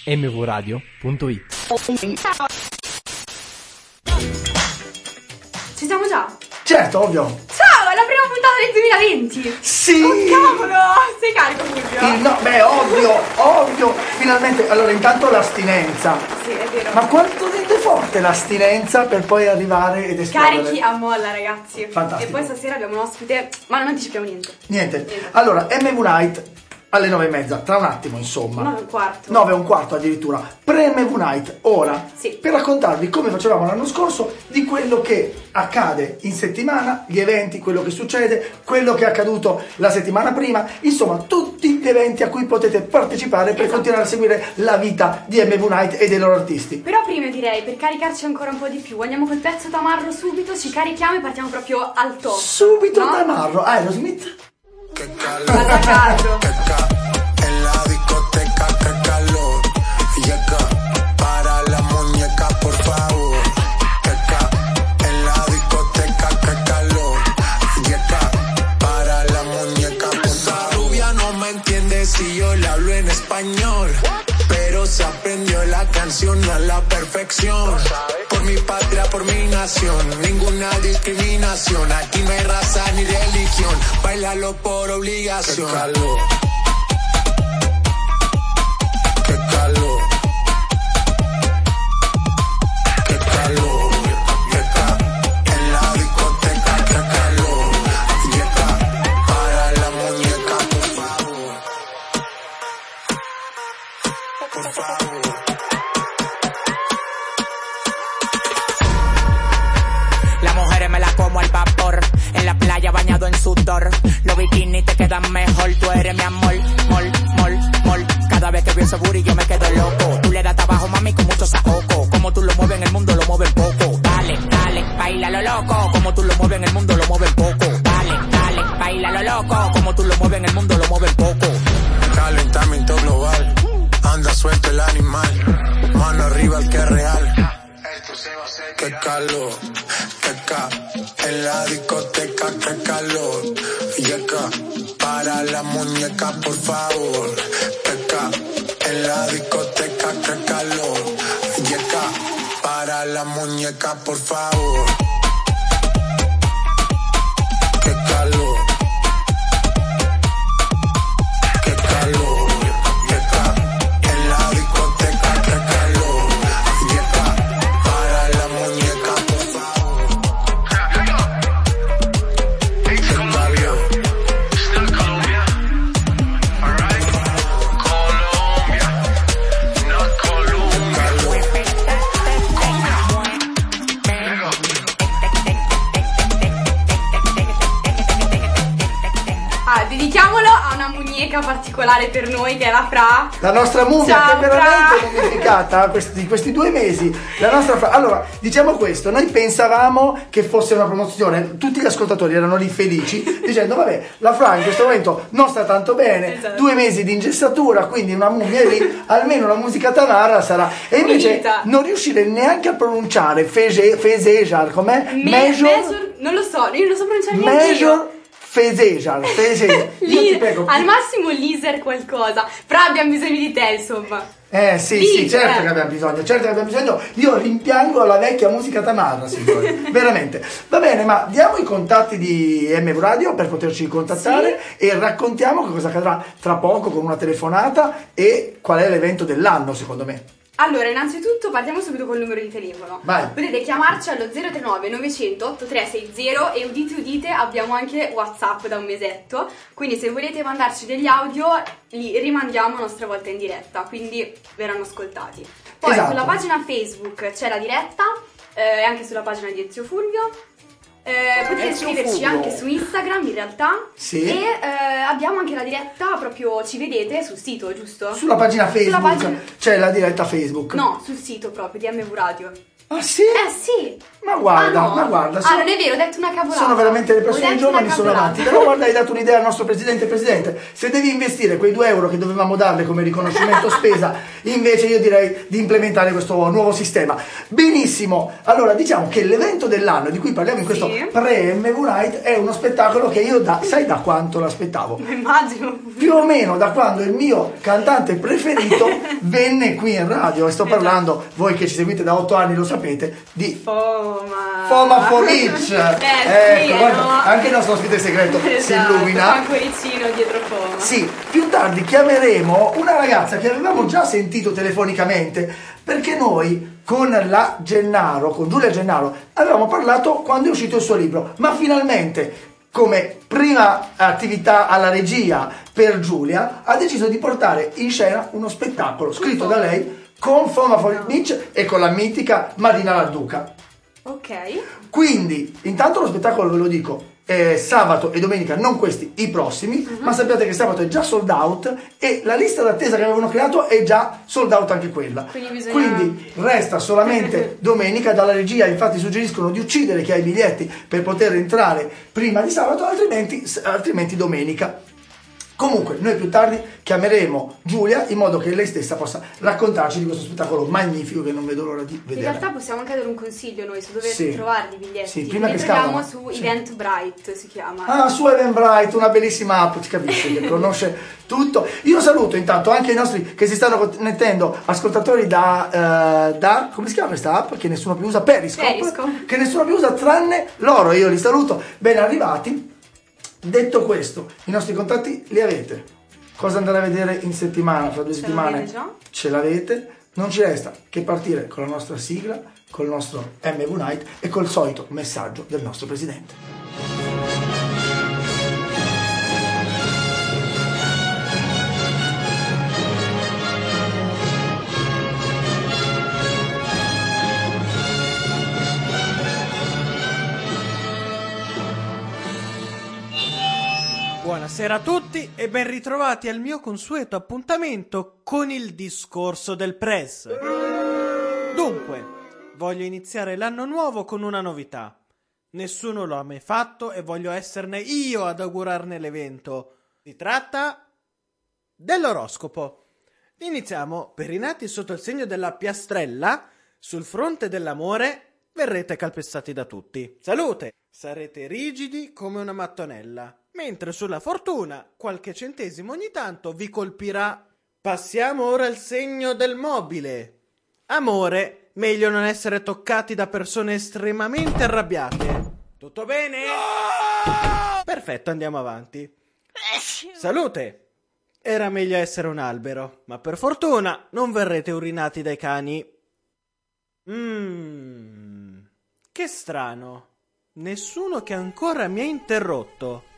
mvradio.it. Ci siamo già? Certo, ovvio. Ciao, è la prima puntata del 2020. Sì. Oh cavolo, sei carico Fulvio? No, beh, ovvio. Finalmente, allora intanto l'astinenza. Sì, è vero. Ma quanto rende forte l'astinenza per poi arrivare ed esplodere? Carichi a molla, ragazzi. Fantastico. E poi stasera abbiamo un ospite, ma non anticipiamo niente. Niente. Allora, MV Night alle 9:30, tra un attimo insomma. 9:15. 9:15 addirittura. Pre-MV Night, ora. Sì. Per raccontarvi come facevamo l'anno scorso, di quello che accade in settimana, gli eventi, quello che succede, quello che è accaduto la settimana prima, insomma tutti gli eventi a cui potete partecipare per continuare a seguire la vita di MV Night e dei loro artisti. Però prima direi, per caricarci ancora un po' di più, andiamo col pezzo tamarro subito, ci carichiamo e partiamo proprio al top. Subito no? Tamarro, Aerosmith. Qué Vada a caso. en la discoteca, qué calor. Llega para la muñeca, por favor. En la discoteca, qué calor. Llega para la muñeca, por favor. Esa rubia no me entiende si yo le hablo en español, pero se aprendió la canción a la perfección. Por mi patria, por mi nación, ninguna discriminación. Aquí no hay raza ni religión, bailalo por obligación. Qué calor. Qué calor. Qué calor. En la discoteca, qué calor. Llega para la muñeca, por favor. Por favor. Las mujeres me las como al vapor, en la playa bañado en sudor. Los bikinis te quedan mejor, tú eres mi amor, mol. Cada vez que veo ese booty yo me quedo loco. Tú le das trabajo, mami, con mucho saoco. Como tú lo mueves en el mundo, lo mueves poco. Dale, baila lo loco. Como tú lo mueves en el mundo, lo mueves poco. Dale, baila lo loco. Como tú lo mueves en el mundo, lo mueves poco. Calentamiento global, anda suelto el animal. Mano arriba el que es real. Qué calor, en la discoteca, qué calor. Llega para la muñeca, por favor. En la discoteca, qué calor. Llega para la muñeca, por favor. Qué calor. Qué calor. Llega en la discoteca, qué calor. Llega para la muñeca, por favor. Qué calor. Dedichiamolo a una muñeca particolare per noi che è la Fra. La nostra mummia Ciao, che è veramente Fra. mummificata questi 2 mesi. La nostra Fra. Allora, diciamo questo, noi pensavamo che fosse una promozione, tutti gli ascoltatori erano lì felici dicendo vabbè, la Fra in questo momento non sta tanto bene, Esatto. 2 mesi di ingessatura, quindi una mummia è lì, almeno la musica tamarra sarà. E invece Finita. non riuscire neanche a pronunciare Fesejar, com'è? Major, non lo so, io non lo so pronunciare neanche Major Fesejar. Io ti prego. Al massimo Liser qualcosa. Però abbiamo bisogno di te, insomma. Sì, Sì, certo che abbiamo bisogno, io rimpiango la vecchia musica tamarra, signori, veramente. Va bene, ma diamo i contatti di MV Radio per poterci contattare e raccontiamo che cosa accadrà tra poco con una telefonata e qual è l'evento dell'anno, secondo me. Allora, innanzitutto partiamo subito col numero di telefono. Vai. Potete chiamarci allo 039 900 8360 e udite, abbiamo anche WhatsApp da un mesetto, quindi se volete mandarci degli audio li rimandiamo a nostra volta in diretta, quindi verranno ascoltati. Poi Esatto. sulla pagina Facebook c'è la diretta, e anche sulla pagina di Ezio Fulvio. Potete Ezio scriverci Fulvio. anche su Instagram in realtà. Sì. E abbiamo anche la diretta, proprio ci vedete sul sito, giusto? Sulla pagina Facebook Sulla pagina- c'è la diretta Facebook. No, sul sito proprio di MV Radio. Ah sì? Sì. Ma guarda, no. ma guarda. Non è vero, ho detto una cavolata. Sono veramente le persone Ho detto giovani, una sono cavolata. avanti. Però guarda, hai dato un'idea al nostro presidente. Presidente, se devi investire quei 2 euro che dovevamo darle come riconoscimento spesa, invece io direi di implementare questo nuovo sistema. Benissimo. Allora, diciamo che l'evento dell'anno di cui parliamo in questo pre-MV Night è uno spettacolo che io sai da quanto l'aspettavo? Immagino. Più o meno da quando il mio cantante preferito venne qui in radio, e sto parlando, voi che ci seguite da 8 anni lo sapete, di Foma Fomic. Sì, Ecco, guarda, no? anche il nostro ospite segreto si illumina. Fa un cuoricino dietro Foma. Sì, più tardi chiameremo una ragazza che avevamo già sentito telefonicamente, perché noi con la Gennaro, con Giulia Gennaro, avevamo parlato quando è uscito il suo libro, ma finalmente, come prima attività alla regia per Giulia, ha deciso di portare in scena uno spettacolo scritto da lei con Foma Fomic e con la mitica Marina Ladduca. Ok. Quindi, intanto lo spettacolo, ve lo dico, sabato e domenica, non questi, i prossimi, ma sappiate che sabato è già sold out e la lista d'attesa che avevano creato è già sold out anche quella. Quindi resta solamente domenica. Dalla regia infatti suggeriscono di uccidere chi ha i biglietti per poter entrare prima di sabato, altrimenti domenica. Comunque, noi più tardi chiameremo Giulia in modo che lei stessa possa raccontarci di questo spettacolo magnifico che non vedo l'ora di vedere. In realtà possiamo anche dare un consiglio noi su dove trovare i biglietti. Sì, prima li che troviamo scadano. su Eventbrite, si chiama. Ah, su Eventbrite, una bellissima app, ti capisci, che conosce tutto. Io saluto intanto anche i nostri che si stanno connettendo, ascoltatori da come si chiama questa app che nessuno più usa? Periscope. Che nessuno più usa tranne loro. Io li saluto, ben arrivati. Detto questo, i nostri contatti li avete. Cosa andare a vedere in settimana, fra 2 settimane? Ce l'avete. Non ci resta che partire con la nostra sigla, col nostro MV Night e col solito messaggio del nostro presidente. Buonasera a tutti e ben ritrovati al mio consueto appuntamento con il discorso del press. Dunque, voglio iniziare l'anno nuovo con una novità. Nessuno lo ha mai fatto e voglio esserne io ad augurarne l'evento. Si tratta dell'oroscopo. Iniziamo. Per i nati sotto il segno della piastrella, sul fronte dell'amore verrete calpestati da tutti. Salute! Sarete rigidi come una mattonella. Mentre sulla fortuna, qualche centesimo ogni tanto vi colpirà. Passiamo ora al segno del mobile. Amore, meglio non essere toccati da persone estremamente arrabbiate. Tutto bene? No! Perfetto, andiamo avanti. Salute. Era meglio essere un albero, ma per fortuna non verrete urinati dai cani. Che strano. Nessuno che ancora mi ha interrotto.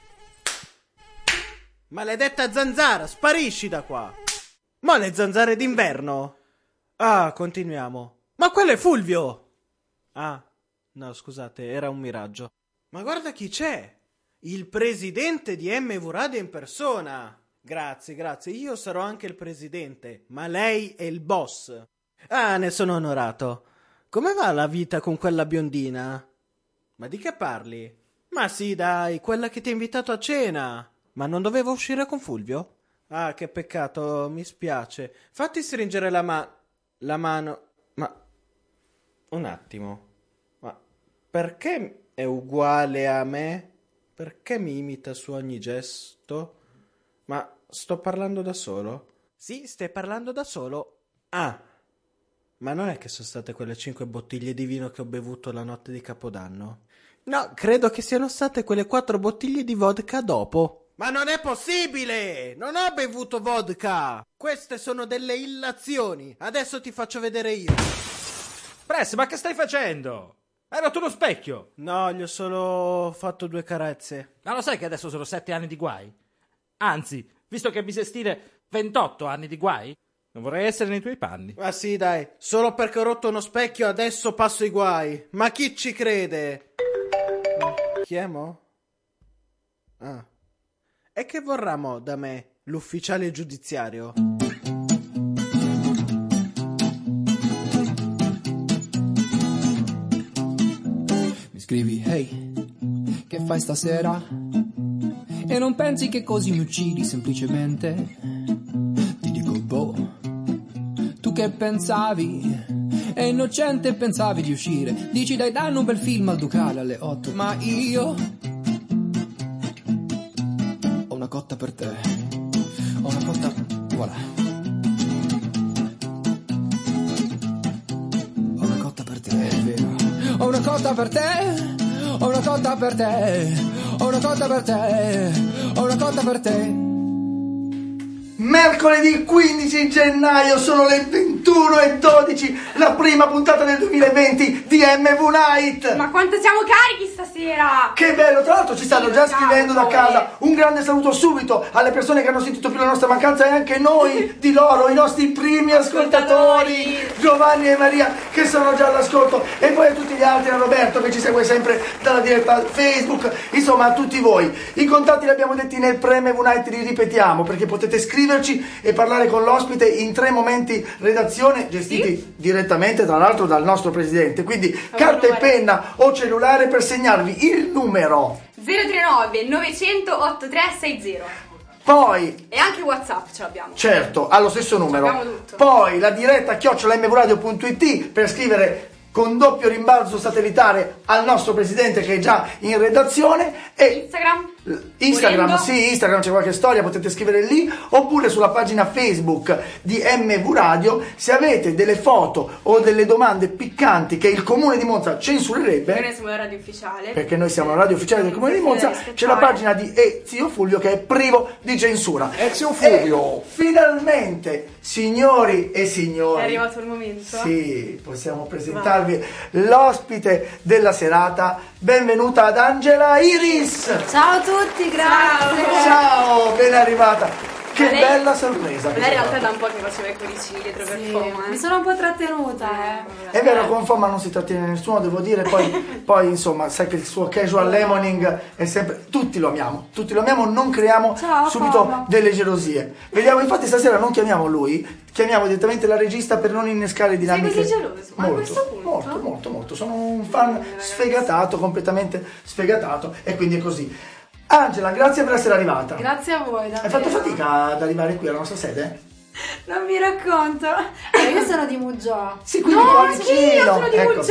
Maledetta zanzara, sparisci da qua! Ma le zanzare d'inverno? Ah, continuiamo. Ma quello è Fulvio! Ah, no, scusate, era un miraggio. Ma guarda chi c'è! Il presidente di MV Radio in persona! Grazie, io sarò anche il presidente, ma lei è il boss. Ah, ne sono onorato. Come va la vita con quella biondina? Ma di che parli? Ma sì, dai, quella che ti ha invitato a cena. Ma non dovevo uscire con Fulvio? Ah, che peccato, mi spiace. Fatti stringere la mano. Ma un attimo. Ma perché è uguale a me? Perché mi imita su ogni gesto? Ma sto parlando da solo? Sì, stai parlando da solo. Ah, ma non è che sono state quelle 5 bottiglie di vino che ho bevuto la notte di Capodanno? No, credo che siano state quelle 4 bottiglie di vodka dopo. Ma non è possibile! Non ho bevuto vodka! Queste sono delle illazioni. Adesso ti faccio vedere io. Press, ma che stai facendo? Hai rotto lo specchio! No, gli ho solo fatto 2 carezze. Ma lo sai che adesso sono 7 anni di guai? Anzi, visto che bisestire 28 anni di guai, non vorrei essere nei tuoi panni. Ma sì, dai, solo perché ho rotto uno specchio adesso passo i guai. Ma chi ci crede? Chiamo? Ah. E che vorrà mo da me, l'ufficiale giudiziario? scrivi hey, che fai stasera? E non pensi che così mi uccidi semplicemente? Ti dico boh, tu che pensavi? È innocente, pensavi di uscire. Dici dai, danno un bel film al Ducale alle 8. Ma io ho una cotta per te. Ho una cotta, voilà. Ho una cotta per te, è vero. Ho una cotta per te. Ho una cotta per te. Ho una cotta per te. Ho una cotta per te. Mercoledì 15 gennaio, sono le 21:12, la prima puntata del 2020 di MV Night. Ma quanto siamo carichi stasera! Che bello, tra l'altro ci stanno già scrivendo da casa. Un grande saluto subito alle persone che hanno sentito più la nostra mancanza e anche noi di loro, i nostri primi ascoltatori, Giovanni e Maria, che sono già all'ascolto, e poi a tutti gli altri, a Roberto che ci segue sempre dalla diretta Facebook, insomma a tutti voi. I contatti li abbiamo detti nel pre-MV Night, li ripetiamo perché potete scriverci e parlare con l'ospite in 3 momenti redazione gestiti direttamente tra l'altro dal nostro presidente, quindi carta e penna o cellulare per segnarvi il numero 039 900 8360. poi E anche WhatsApp ce l'abbiamo. certo allo stesso numero, abbiamo tutto. poi la diretta @mvradio.it per scrivere con doppio rimbalzo satellitare al nostro presidente che è già in redazione, e Instagram, Volendo. sì, Instagram c'è qualche storia, potete scrivere lì, oppure sulla pagina Facebook di MV Radio. Se avete delle foto o delle domande piccanti che il comune di Monza censurerebbe, Noi siamo la radio ufficiale. perché noi siamo la radio ufficiale del comune di Monza, c'è la pagina di Zio Fulvio che è privo di censura. Zio Fulvio! E finalmente, signori e signori, È arrivato il momento. sì, possiamo presentarvi l'ospite della serata. Benvenuta ad Angela Iris. Ciao a tutti, grazie. Ciao, ben arrivata. Che Ma lei- bella sorpresa. Lei in realtà è da un po' che faceva i cuoricini dietro per Sì, Foma. mi sono un po' trattenuta, È vero, con Foma non si trattiene nessuno, devo dire, poi insomma, sai che il suo casual lemoning è sempre, tutti lo amiamo, non creiamo Ciao, subito Foma. delle gelosie. Vediamo, infatti stasera non chiamiamo lui, chiamiamo direttamente la regista per non innescare dinamiche. così geloso? Ma a questo punto? Molto, sono un fan sfegatato, completamente sfegatato, e quindi è così. Angela, grazie per essere arrivata. Grazie a voi, davvero. Hai fatto fatica ad arrivare qui alla nostra sede? Non mi racconto. Io sono di Muggio. Sì, quindi qua vicino. Io sono di Ecco, Muggio. sì.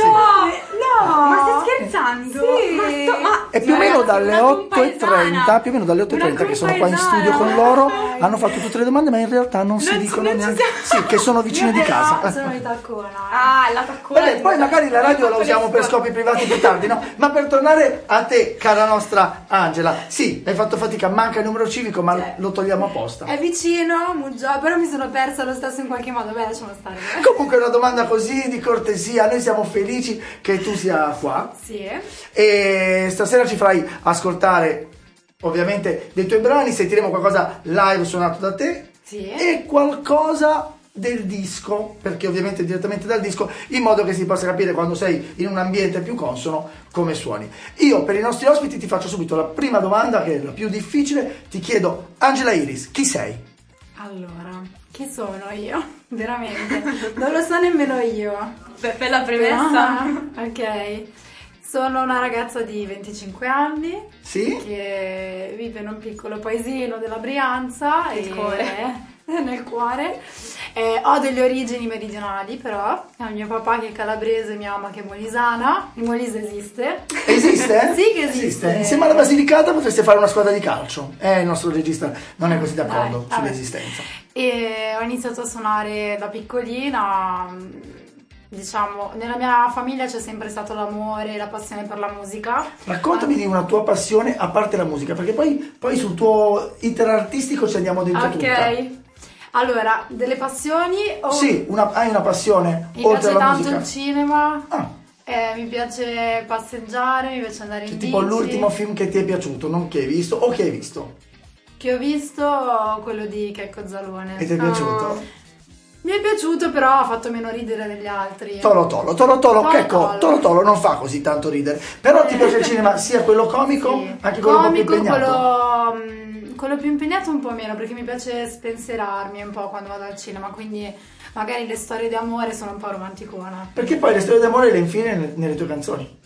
No! Ma stai scherzando? Sì. Ma E più o meno dalle una 8:30, più o meno dalle 8:30 che sono qua in studio con loro, hanno fatto tutte le domande, ma in realtà non si dicono neanche. Sì, che sono vicini di casa. No, sono di Taccona. Ah, la taccona. Vabbè, poi magari la radio la usiamo per scopi privati più tardi, no? Ma per tornare a te, cara nostra Angela, sì, hai fatto fatica, manca il numero civico, ma lo togliamo apposta. È vicino, Muggio, però mi sono persa lo stesso in qualche modo. Beh, lasciamo stare. Comunque una domanda così di cortesia, noi siamo felici che tu sia qua. Sì. E stasera ci farai ascoltare ovviamente dei tuoi brani, sentiremo qualcosa live suonato da te, Sì. e qualcosa del disco, perché ovviamente direttamente dal disco, in modo che si possa capire quando sei in un ambiente più consono come suoni. Io per i nostri ospiti ti faccio subito la prima domanda, che è la più difficile. Ti chiedo, Angela Iris, chi sei? Allora, chi sono io? Veramente. Non lo so nemmeno io. Per la premessa. Ok. Sono una ragazza di 25 anni Sì? che vive in un piccolo paesino della Brianza Nel cuore. nel cuore. Ho delle origini meridionali, però ho mio papà che è calabrese e mia mamma che è molisana. Il Molise esiste. Esiste? Sì che esiste. Insieme alla Basilicata potreste fare una squadra di calcio. Il nostro regista non è così d'accordo Dai, vabbè. sull'esistenza. E ho iniziato a suonare da piccolina. Diciamo, nella mia famiglia c'è sempre stato l'amore e la passione per la musica. Raccontami di una tua passione a parte la musica, perché poi sul tuo iter artistico ci andiamo dentro tutta. Ok. Allora, delle passioni o... Sì, hai una passione Mi oltre piace alla tanto musica? il cinema, Ah, mi piace passeggiare, mi piace andare in bici. tipo l'ultimo film che ti è piaciuto, non che hai visto, o che hai visto? Che ho visto, quello di Checco Zalone. E ti è piaciuto? Mi è piaciuto, però ha fatto meno ridere degli altri. Tolo, ecco, Tolo. Tolo non fa così tanto ridere. Però ti piace il cinema sia quello comico, Sì. anche quello un po' più Comico, impegnato? quello più impegnato un po' meno, perché mi piace spensierarmi un po' quando vado al cinema, quindi magari le storie d'amore sono un po' romanticona. Perché poi le storie d'amore le infili nelle tue canzoni.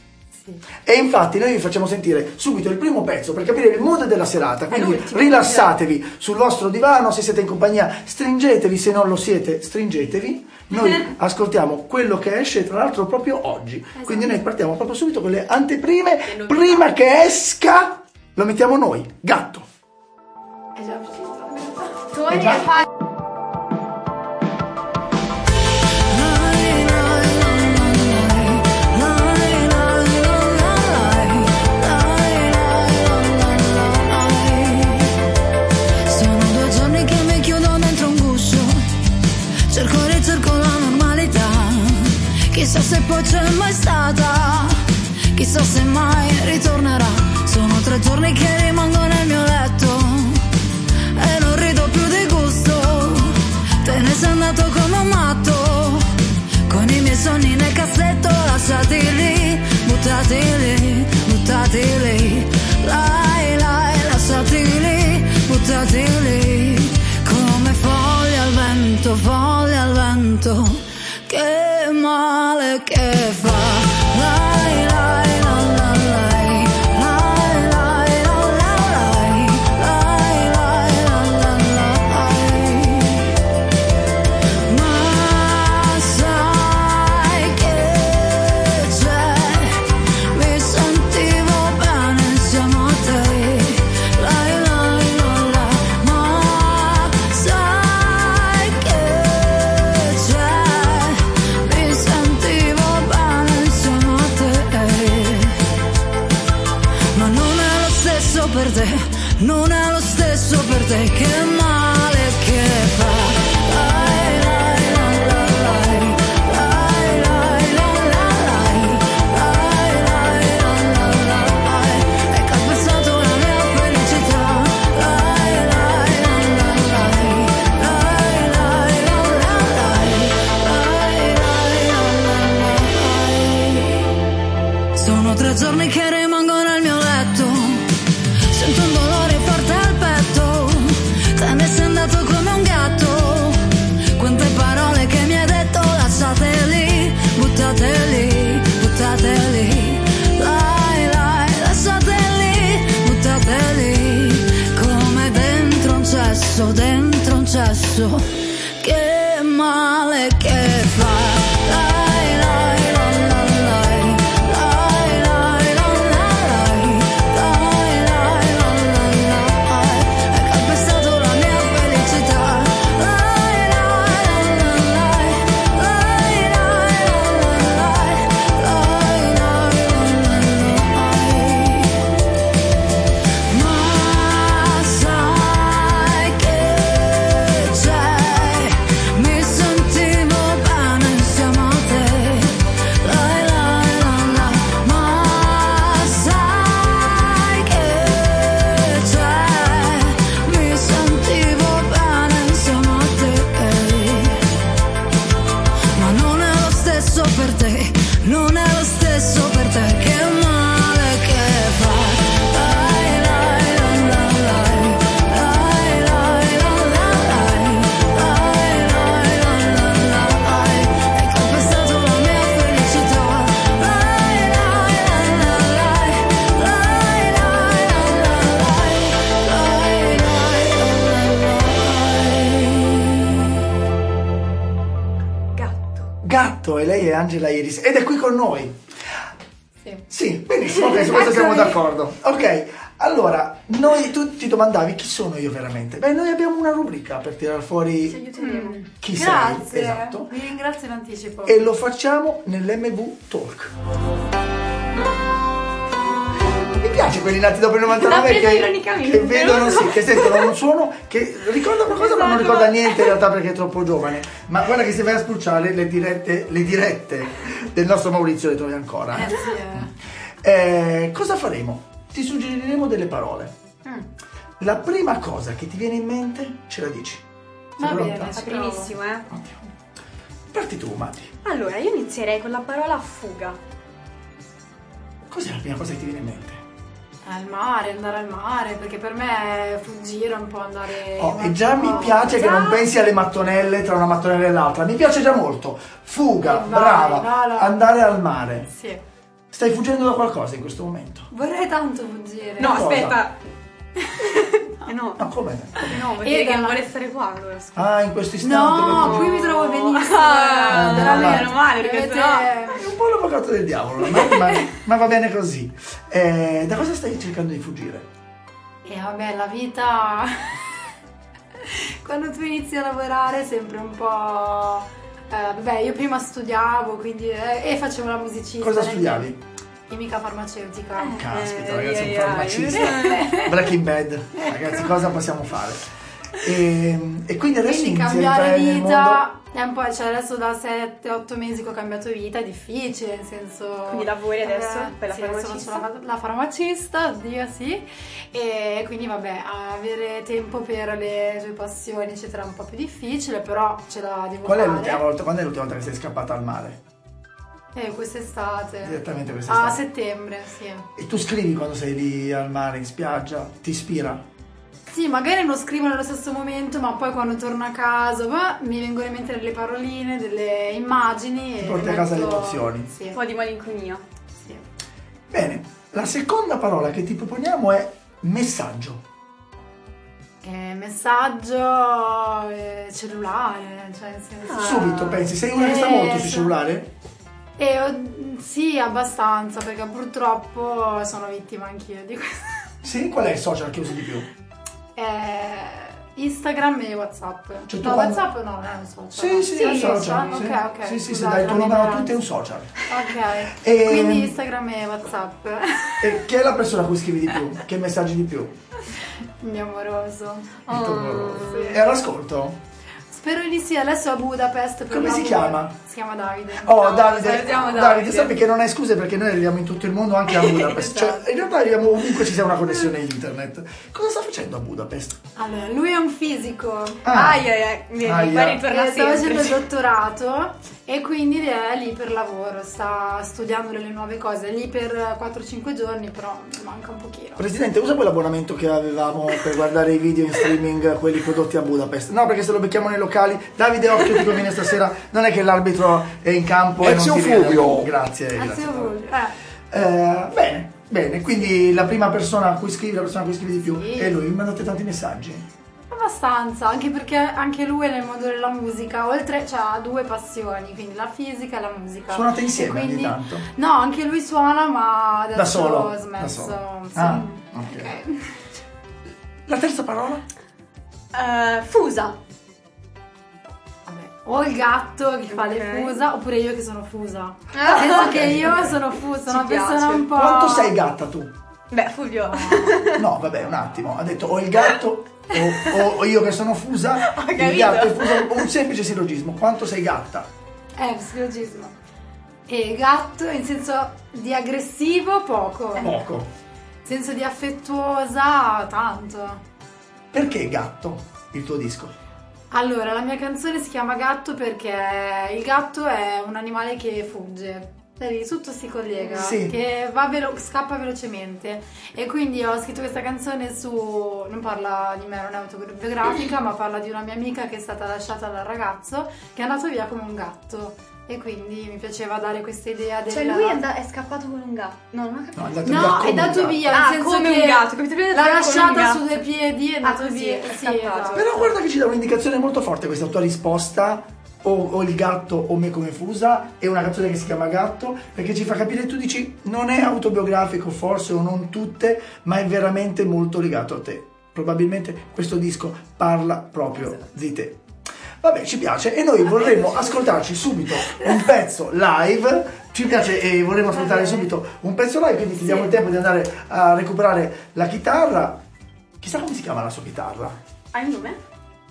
Sì. E infatti noi vi facciamo sentire subito il primo pezzo per capire il mood della serata, quindi l'ultimo. rilassatevi sul vostro divano, se siete in compagnia stringetevi, se non lo siete stringetevi. Noi ascoltiamo quello che esce tra l'altro proprio oggi, quindi noi partiamo proprio subito con le anteprime, prima che esca lo mettiamo noi, Gatto. È già uscito. Tony già. e fa... Sono 2 giorni che mi chiudo dentro un guscio, cerco la normalità, chissà se poi c'è mai stata, chissà se mai ritornerà. Sono 3 giorni che rimango nel mio letto e non rido più di gusto, te ne sei andato come un matto, con i miei sogni nel cassetto, lasciati lì, buttati lì, lai, lasciati lì, buttati lì, come foglie al vento, che male che fa, lai, lai, la, la, lai, lai, lai, la, la, lai, lai, lai, la, la, lai. Ma sai che c'è, mi sentivo bene insieme a te, lai, lai, la, la. Ma sai che c'è, mi sentivo bene insieme a te. Ma non è lo stesso per te, non è lo stesso per te, che male che fa. Lai, lai, la, la, lai, lai, lai, la, la, lai, lai, lai, la, la, lai. Hai calpestato la mia felicità. Lai, lai, la, la, lai, lai, lai, la, la, lai, lai, lai, la, la, lai. Sono 3 giorni che rimango nel mio letto, sento un dolore forte al petto, te ne sei andato come un gatto, quante parole che mi hai detto, lasciate lì, buttate lì, lai, lai, lasciate lì, buttate lì, come dentro un cesso, che male che fa. Lai, lai, la, la, lai, lai, lai, la, la, lai, lai, lai, la, la, lai. Hai calpestato la mia felicità. Lai, lai, la, la, lai, lai, lai, la, la, lai, lai, lai, la, lai. Ma sai che c'è, mi sentivo bene insieme a te, lai, lai, la, la. Ma sai che c'è, mi sentivo bene insieme a te, ma non è lo stesso per te, non è lo stesso per te, che male che fa. Lai, lai, la, la, lai, lai, lai, la, la, lai, lai, lai, la, la, lai. Hai calpestato la mia felicità. Lai, lai, la, la, lai, lai, lai, la, la, lai, lai, lai, la, la, lai. Gatto, e lei è Angela Iris ed è qui con noi. Sì. Sì, benissimo, ok, su questo siamo d'accordo. Ok, allora, tu ti domandavi chi sono io veramente? Beh, noi abbiamo una rubrica per tirar Ci fuori aiuteremo. chi Grazie, sei. Esatto. vi ringrazio in anticipo. E lo facciamo nell'MV Talk. Mi piace quelli nati dopo il 99 L'ha presa che ironicamente, vedono, non lo so. sì, che sentono un suono che ricorda qualcosa ma non Esatto. ricorda niente in realtà perché è troppo giovane. Ma guarda che se vai a spulciare le dirette del nostro Maurizio le trovi ancora. Sì, Cosa faremo? Ti suggeriremo delle parole. La prima cosa che ti viene in mente ce la dici. Sei Va pronta? bene. È primissimo, eh. Ottimo. Parti tu, Matti. Allora, io inizierei con la parola fuga. Cos'è la prima cosa che ti viene in mente? Al mare, andare al mare, perché per me fuggire un po' andare... Oh, e già mi piace che non pensi alle mattonelle tra una mattonella e l'altra. Mi piace già molto. Fuga, Vai, brava, no. andare al mare. Sì. Stai fuggendo da qualcosa in questo momento? Vorrei tanto fuggire. No, Cosa? aspetta. No. No, come? No, vuol dire che non vuole stare qua. allora, scusa. Ah, in questo istante. No, proprio- qui mi trovo benissimo. Ah, veramente. meno male, perché Avete- sennò- È un po' l'avvocato del diavolo, ma va bene così. Da cosa stai cercando di fuggire? E vabbè, la vita quando tu inizi a lavorare è sempre un po'. Vabbè, io prima studiavo, quindi e facevo la musicista. Cosa non è che- studiavi? Chimica farmaceutica. Caspita, ragazzi, un ai, farmacista. Breaking Bad. Ragazzi, cosa possiamo fare? E quindi adesso Quindi inizi a cambiare entrare nel vita mondo. è un po', cioè adesso da 7-8 mesi che ho cambiato vita è difficile, nel senso. Quindi lavori adesso? Fai la Sì, adesso farmacista? faccio la farmacista, oddio sì. E quindi vabbè, avere tempo per le tue passioni eccetera è un po' più difficile, però ce la devo Qual è fare. l'ultima volta? Quando è l'ultima volta che sei scappata al mare? Quest'estate. Direttamente A quest'estate. settembre, sì. E tu scrivi quando sei lì al mare, in spiaggia? Ti ispira? Sì, magari non scrivo nello stesso momento, ma poi quando torno a casa mi vengono in mente delle paroline, delle immagini. Ti e porti a casa le metto- emozioni. Sì, Un po' di malinconia. sì. Bene, la seconda parola che ti proponiamo è messaggio. Messaggio cellulare, cioè nel senso. Subito pensi, sei una che sta molto sul sì. cellulare? Sì, abbastanza, perché purtroppo sono vittima anch'io di questo. Sì? Qual è il social che usi di più? Instagram e WhatsApp. Cioè, tu no, quando- WhatsApp no, non è un social. Sì, è un social. Sì. Sì. Ok. Sì, se Scusate, dai il tuo la numero a mia tutti è un social. Ok. E- Quindi Instagram e WhatsApp. E chi è la persona a cui scrivi di più? Che messaggi di più? Il mio amoroso. Il tuo amoroso. sì. È all'ascolto? Spero di sì, adesso è a Budapest. per Come si lavoro. chiama? Si chiama Davide. Oh, No, Davide, salutiamo Davide, Davide. sappi che non hai scuse perché noi arriviamo in tutto il mondo, anche a Budapest. Esatto. Cioè, in realtà arriviamo ovunque ci sia una connessione internet. Cosa sta facendo a Budapest? Allora, lui è un fisico. Ai, vieni, Aia. poi ritorna Sta facendo il sempre. dottorato e quindi è lì per lavoro, sta studiando delle nuove cose, è lì per 4-5 giorni, però manca un pochino. Presidente, usa quell'abbonamento che avevamo per guardare i video in streaming, quelli prodotti a Budapest. No, perché se lo becchiamo nei locali. Davide, occhio, ti conviene stasera. Non è che l'arbitro è in campo e non Ezio ti viene. Fulvio. Grazie. Grazie a voi. Bene, quindi la prima persona a cui scrivi, la persona a cui scrivi di più Sì. è lui. Mi mandate tanti messaggi. Abbastanza, anche perché anche lui è nel mondo della musica, oltre, cioè ha due passioni, quindi la fisica e la musica. Suonate insieme E quindi- ogni tanto? No, anche lui suona, ma adesso Da solo? ho Da smesso. solo. Sì. Ah, ok. La terza parola? Fusa. Vabbè, o il gatto che fa le Ok. fusa, oppure io che sono fusa. Ah, Penso ok. che io sono fusa, sono una Ci persona piace. un po'. Quanto sei gatta tu? Beh, Fulvio. No, vabbè, un attimo. Ha detto o il gatto o io che sono fusa. Ho Il capito. gatto è fusa. Un semplice sillogismo. Quanto sei gatta? Psicologismo. E gatto in senso di aggressivo poco. Poco. In senso di affettuosa tanto. Perché gatto? Il tuo disco? Allora, la mia canzone si chiama Gatto perché il gatto è un animale che fugge. Vedi, tutto si collega, Sì. che scappa velocemente. E quindi ho scritto questa canzone su. Non parla di me, non è autobiografica, ma parla di una mia amica che è stata lasciata dal ragazzo che è andato via come un gatto. E quindi mi piaceva dare questa idea del. Cioè lui è scappato con un gatto. No, non ho capito. No, è andato via No, come è un andato gatto. via, Ah, nel senso come che un gatto, capito? Prima l'ha come un lasciata gatto. su due piedi e è andato così, via. è Sì, scappato. esatto. Però guarda che ci dà un'indicazione molto forte questa tua risposta. O il gatto o me come fusa. È una canzone che si chiama Gatto. Perché ci fa capire, tu dici, non è autobiografico forse o non tutte, ma è veramente molto legato a te. Probabilmente questo disco parla proprio di te. Vabbè, ci piace e noi vorremmo ascoltarci subito un pezzo live. Ci piace e vorremmo ascoltare subito un pezzo live, quindi ti diamo il tempo di andare a recuperare la chitarra. Chissà come si chiama la sua chitarra. Hai un nome?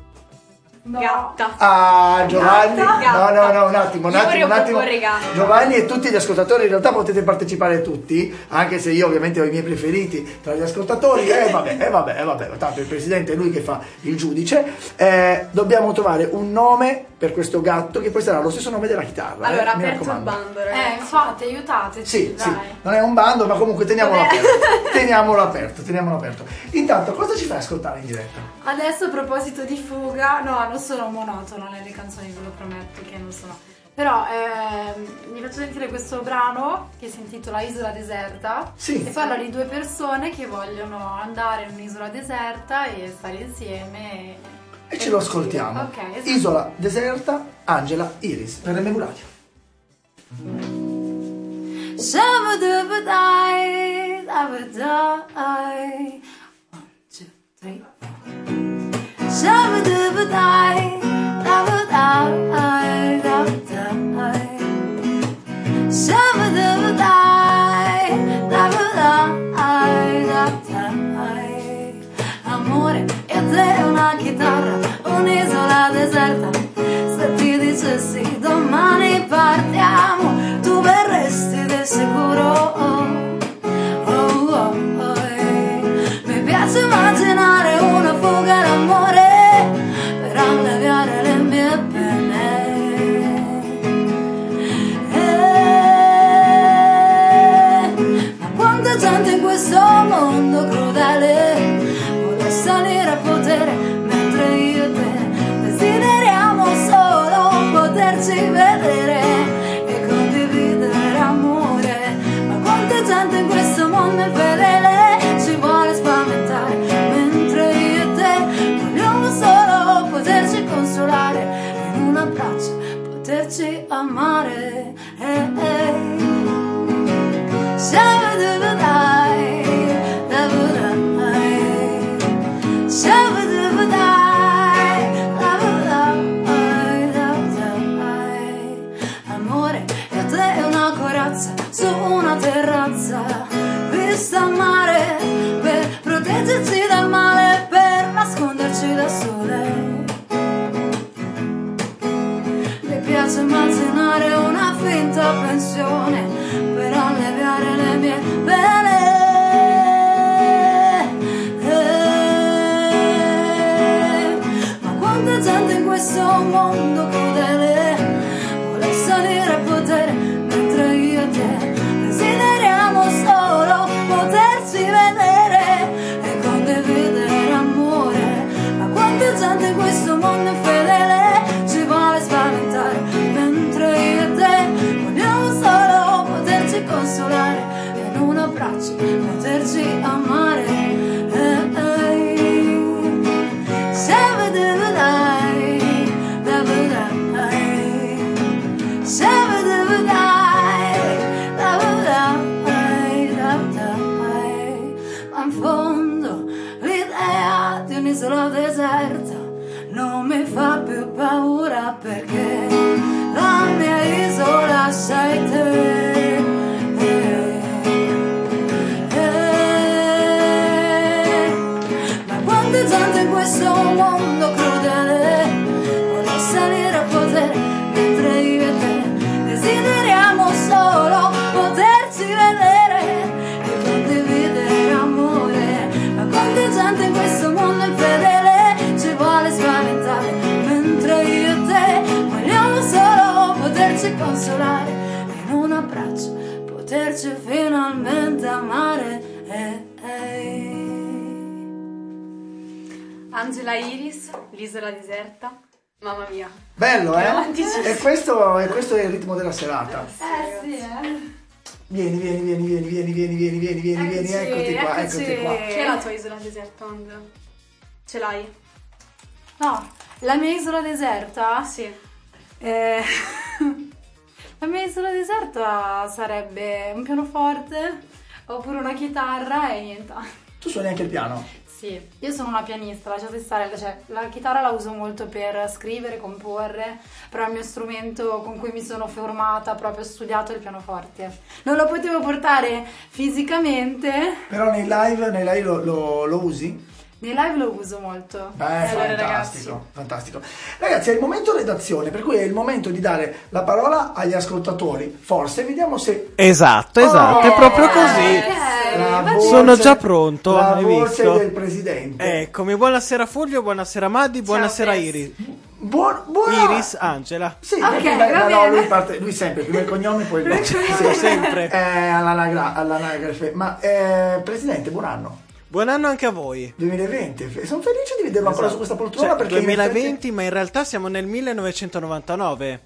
No. Gatta. Ah, Giovanni, Gatta. no, un attimo. Io vorrei proporre Gatta. Giovanni e tutti gli ascoltatori, in realtà potete partecipare tutti, anche se io ovviamente ho i miei preferiti tra gli ascoltatori. Vabbè, tanto il presidente è lui che fa il giudice. Dobbiamo trovare un nome per questo gatto che poi sarà lo stesso nome della chitarra. Allora, mi aperto il raccomando. bando, ragazzi. Infatti, aiutateci. Sì, dai. sì, non è un bando, ma comunque teniamolo Vabbè. aperto. Teniamolo aperto. Intanto, cosa ci fai ascoltare in diretta? Adesso a proposito di fuga, no, non sono monotono nelle canzoni, ve lo prometto che non sono. Però mi faccio sentire questo brano che si intitola Isola deserta, Sì. e parla di due persone che vogliono andare in un'isola deserta e stare insieme E ce lo ascoltiamo. Ok, esatto. Isola deserta, Angela Iris, per MV Radio. Shabba-dabba-dai, dabba-dai. 1, 2, 3. Shabba-dabba-dai, dabba-dai, dabba-dai. Shabba-dabba-dai, dabba-dai, dabba-dai. Amore, e te una chitarra, un'isola deserta. Se ti dicessi domani partiamo, tu verresti del sicuro. Mi piace immaginare una fuga d'amore per alleviare le mie pene. Ma quanta gente in questo mondo crudele vuole salire a potere, mentre io e te desideriamo solo poterci vedere e condividere amore. Ma quanta gente in questo mondo infedele ci vuole spaventare, mentre io e te vogliamo solo poterci consolare, in un abbraccio poterci amare. Shabba-dabba-dai, dabba-dai. Shabba-dabba-dai, dabba-dai, dabba-dai. Amore, e te è una corazza su una terrazza, vista a mare, per proteggerci dal male, per nasconderci dal sole. Mi piace immaginare una finta pensione per alleviare le mie pene. Ma quanta gente in questo mondo crudele vuole salire a potere, mentre io e te desideriamo solo poterci vedere e condividere amore. Ma quanta gente in questo mondo infedele ci vuole spaventare, mentre io e te vogliamo solo poterci consolare, in un abbraccio poterci amare. Shabba-dabba-dai, dabba-dai. Shabba-dabba-dai, dabba-dai, dabba-dai. Ma in fondo l'idea di un'isola deserta non mi fa più paura, perché la mia isola sei te. Ma quanta gente in questo mondo crudele vuole salire a potere, mentre io e te desideriamo solo poterci vedere e condividere amore. Ma quanta gente in questo mondo infedele ci vuole spaventare, mentre io e te vogliamo solo poterci consolare, in un abbraccio poterci finalmente amare. Angela Iris, l'isola deserta. Mamma mia. Bello, Che eh? romanticismo. E questo è il ritmo della serata. Sì, Vieni, eccoti qua, eccoti qua. Che è la tua isola deserta, Angela? Ce l'hai? No, la mia isola deserta? Sì. La mia isola deserta sarebbe un pianoforte oppure una chitarra e niente. Tu suoni anche il piano? Sì, io sono una pianista, lasciate stare, cioè la chitarra la uso molto per scrivere, comporre, però il mio strumento con cui mi sono formata, proprio studiato, è il pianoforte. Non lo potevo portare fisicamente. Però nei live lo usi? Nei live lo uso molto. Fantastico, fantastico. Ragazzi, è il momento redazione, per cui è il momento di dare la parola agli ascoltatori. Forse, vediamo se... Esatto, è proprio così. Sono già pronto, La hai voce visto? del presidente. Eccomi, buonasera Fulvio, buonasera Maddi, buonasera Iris. Buona... Iris Angela. Sì, Ok, perché- va no, bene. lui sempre, prima il cognome poi il nome. Sì, sempre. All'anagrafe. Ma presidente, buon anno. Buon anno anche a voi. 2020. Sono felice di vederlo ancora su questa poltrona, Cioè, perché in 2020, effetti- ma in realtà siamo nel 1999.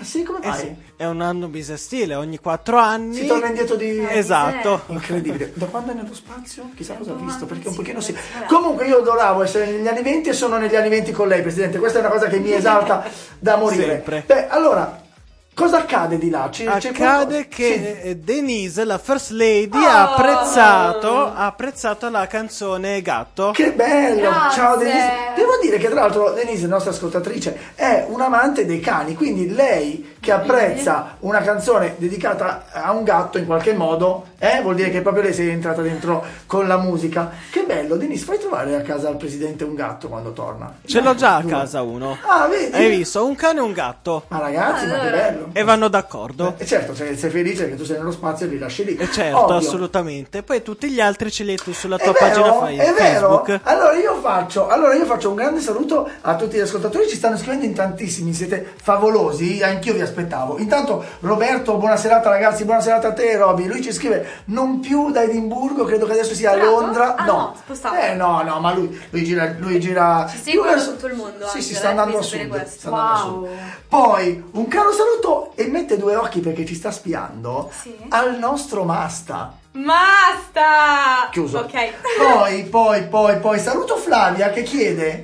Ah sì, come fai? Sì, è un anno bisestile, ogni 4 anni Si torna indietro di... Esatto. Incredibile. Da quando è nello spazio? Chissà cosa ha visto, perché un pochino sì. Comunque io adoravo essere negli anni 20 e sono negli anni 20 con lei, Presidente. Questa è una cosa che mi esalta da morire. Sempre. Beh, allora, cosa accade di là? Accade che Denise, la First Lady, ha apprezzato la canzone Gatto. Che bello! Grazie. Ciao Denise. Devo dire che tra l'altro Denise, nostra ascoltatrice, è un amante dei cani, quindi lei che apprezza una canzone dedicata a un gatto in qualche modo, vuol dire che proprio lei si è entrata dentro con la musica. Che bello, Denise, fai trovare a casa al presidente un gatto quando torna. Ce l'ho già a casa uno. Ah, vedi? Hai visto? Un cane e un gatto. Ma ragazzi, ma che bello. E vanno d'accordo. Certo, sei felice che tu sei nello spazio e li lasci lì. Certo, Ovvio. assolutamente. Poi tutti gli altri ce li hai tu sulla tua È pagina vero? Facebook. Allora io faccio un grande saluto a tutti gli ascoltatori, ci stanno scrivendo in tantissimi, siete favolosi, anch'io vi aspettavo. Intanto Roberto, buona serata ragazzi, buona serata a te Roby, lui ci scrive non più da Edimburgo, credo che adesso sia a Londra. No, spostato. No, ma lui gira Ci seguono da tutto il mondo. Sì, anche, si sta andando a devi sapere sud. questo. Sta andando a sud. Poi un caro saluto e mette 2 occhi perché ci sta spiando al nostro Masta. Basta! Chiuso. Ok. Poi saluto Flavia che chiede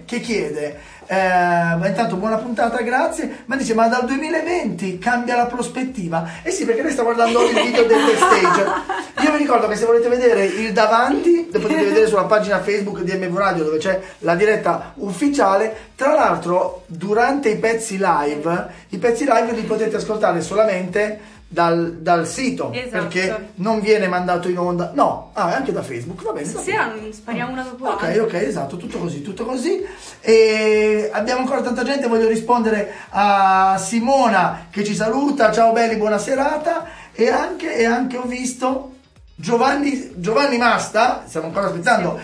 intanto buona puntata, grazie, ma dice ma dal 2020 cambia la prospettiva. Sì, perché lei sta guardando il video del backstage. Io vi ricordo che se volete vedere il davanti lo potete vedere sulla pagina Facebook di MV Radio, dove c'è la diretta ufficiale. Tra l'altro durante i pezzi live li potete ascoltare solamente dal sito, esatto, perché non viene mandato in onda, anche da Facebook, va bene. Stasera spariamo una dopo ok, esatto, tutto così. E abbiamo ancora tanta gente, voglio rispondere a Simona che ci saluta, ciao belli, buona serata, e anche ho visto Giovanni Masta, stiamo ancora aspettando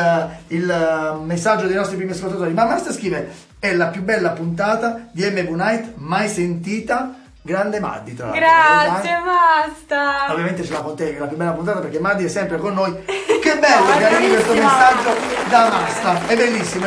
il messaggio dei nostri primi ascoltatori, ma Masta scrive: è la più bella puntata di MV Night mai sentita. Grande Maddi, tra l'altro. Grazie, basta. Ovviamente ce l'ha con te, che è la più bella puntata, perché Maddi è sempre con noi. Che bello che arrivi questo messaggio da Masta. È bellissimo.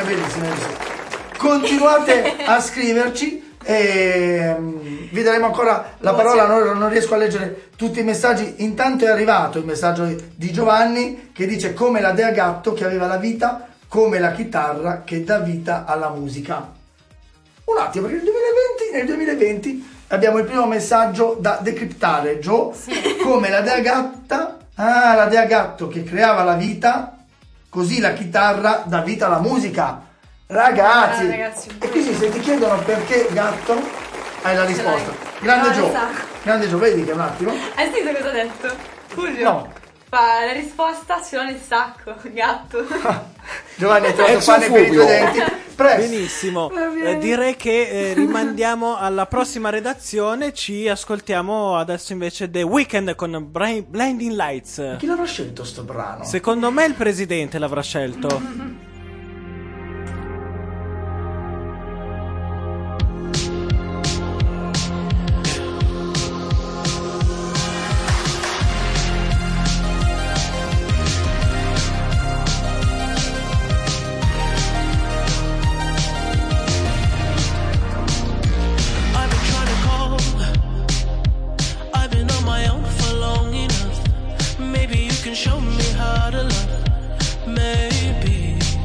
Continuate a scriverci e vi daremo ancora la parola. Non riesco a leggere tutti i messaggi. Intanto è arrivato il messaggio di Giovanni che dice: come la Dea Gatto che aveva la vita, come la chitarra che dà vita alla musica. Un attimo, perché nel 2020 abbiamo il primo messaggio da decriptare, Gio. Come la Dea Gatta, la Dea Gatto che creava la vita, così la chitarra dà vita alla musica. Ragazzi, e quindi se ti chiedono perché gatto, hai la risposta. Grande Gio, vedi che un attimo. Hai sentito cosa ha detto? Fulvio? No. La risposta ce l'ho nel sacco, gatto. Giovanni è trovato pane per i tuoi denti. Benissimo, direi che rimandiamo alla prossima redazione. Ci ascoltiamo adesso invece The Weeknd con Blinding Lights. Chi l'avrà scelto sto brano? Secondo me il presidente l'avrà scelto. Show me how to love, maybe.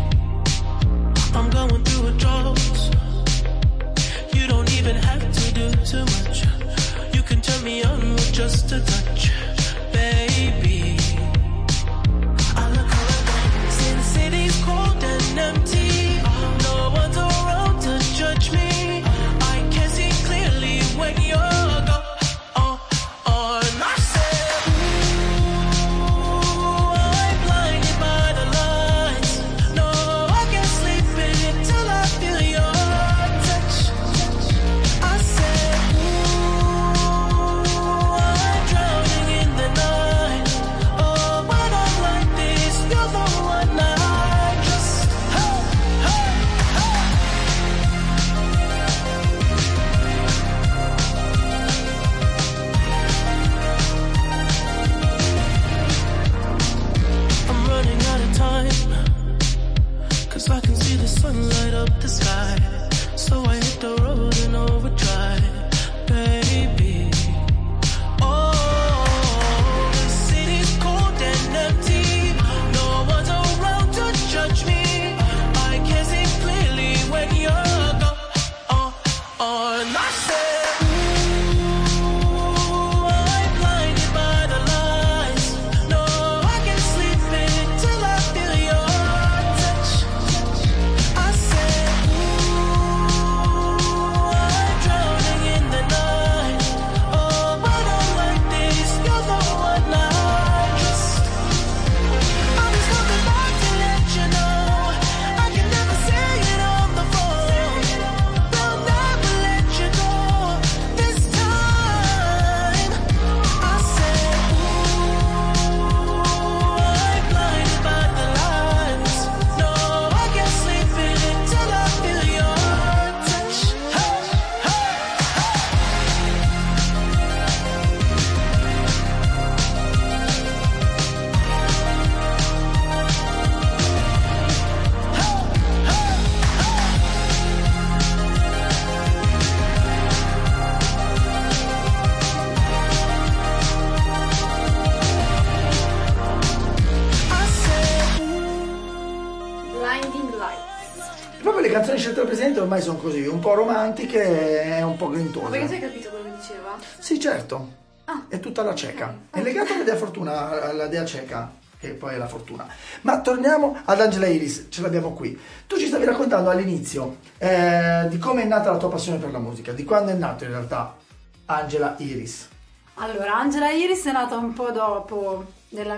canzoni scelte dal presidente ormai sono così, un po' romantiche e un po' grintose. Ma perché tu hai capito quello che diceva? Sì, certo. È tutta la ceca. È legato alla dea fortuna, alla dea ceca, che poi è la fortuna. Ma torniamo ad Angela Iris, ce l'abbiamo qui. Tu ci stavi raccontando all'inizio di come è nata la tua passione per la musica, di quando è nato in realtà Angela Iris. Allora, Angela Iris è nata un po' dopo del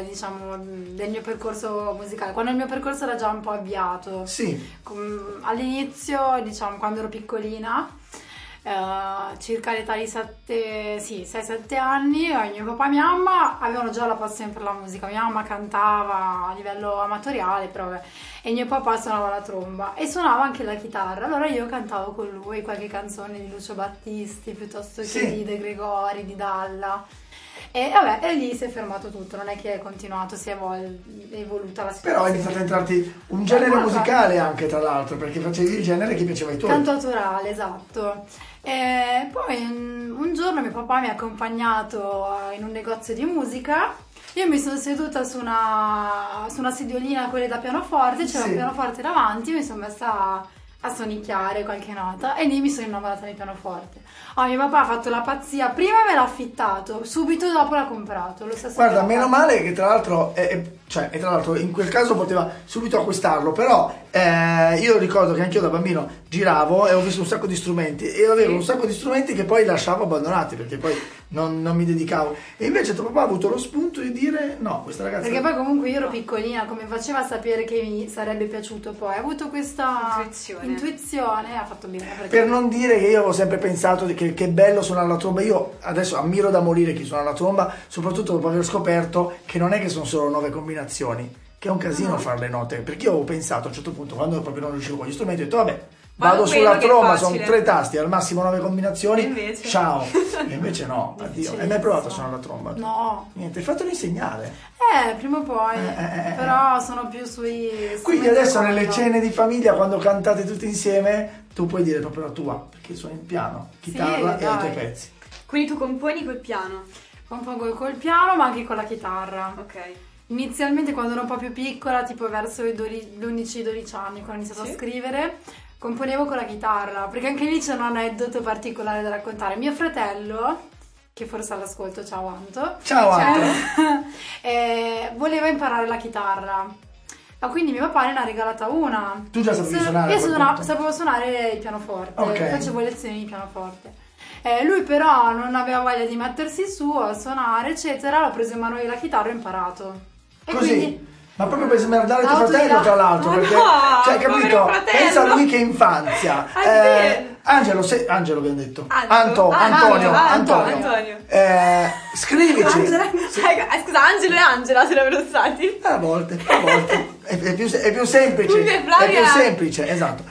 mio percorso musicale, quando il mio percorso era già un po' avviato. Sì. All'inizio, diciamo, quando ero piccolina, circa l'età di 6-7 anni, mio papà e mia mamma avevano già la passione per la musica. Mia mamma cantava a livello amatoriale, però e mio papà suonava la tromba e suonava anche la chitarra. Allora io cantavo con lui qualche canzone di Lucio Battisti piuttosto che di De Gregori, di Dalla. E vabbè, e lì si è fermato tutto, non è che è continuato, si è evoluta la situazione. Però è iniziato a entrarti un genere musicale anche, tra l'altro, perché facevi il genere che piaceva ai tuoi. Canto autorale, esatto. E poi un giorno mio papà mi ha accompagnato in un negozio di musica. Io mi sono seduta su una sediolina, quelle da pianoforte, c'era un pianoforte davanti, mi sono messa a sonicchiare qualche nota e lì mi sono innamorata del pianoforte. Mio papà ha fatto la pazzia, prima me l'ha affittato, subito dopo l'ha comprato. Lo stesso. Guarda, meno male che tra l'altro in quel caso poteva subito acquistarlo, però io ricordo che anch'io da bambino giravo e ho visto un sacco di strumenti e avevo un sacco di strumenti che poi lasciavo abbandonati perché poi non mi dedicavo, e invece tuo papà ha avuto lo spunto di dire no, questa ragazza, perché poi comunque io ero piccolina, come faceva a sapere che mi sarebbe piaciuto, poi ha avuto questa intuizione e ha fatto bene, perché... Per non dire che io avevo sempre pensato che è bello suonare la tromba. Io adesso ammiro da morire chi suona la tromba, soprattutto dopo aver scoperto che non è che sono solo 9 combinazioni, che è un casino fare le note, perché io avevo pensato a un certo punto, quando proprio non riuscivo con gli strumenti, ho detto vabbè, vado sulla tromba, sono 3 tasti, al massimo 9 combinazioni, ciao. E invece no, addio. Hai mai provato a suonare la tromba? No. Niente, fatelo insegnare. Prima o poi, però sono più sui... Quindi adesso nelle cene di famiglia, quando cantate tutti insieme, tu puoi dire proprio la tua, perché suoni il piano, chitarra e i tuoi pezzi. Quindi tu componi col piano? Compongo col piano, ma anche con la chitarra. Ok. Inizialmente quando ero un po' più piccola, tipo verso i 11-12 anni, quando ho iniziato a scrivere, componevo con la chitarra, perché anche lì c'è un aneddoto particolare da raccontare. Mio fratello, che forse all'ascolto, ciao Anto. Ciao Anto. Voleva imparare la chitarra. Ma quindi mio papà ne ha regalata una. Tu già sapevi suonare? Io sapevo suonare il pianoforte, facevo lezioni di pianoforte. Lui però non aveva voglia di mettersi su a suonare, eccetera, l'ho preso in mano io la chitarra e ho imparato. E così? quindi... Ma proprio per smerdare tuo fratello, tra l'altro, perché, cioè, capito? Pensa a lui che infanzia. Angelo abbiamo detto. Antonio. Scrivici. Scusa, Angelo e Angela sarebbero stati. A volte. È più semplice, esatto.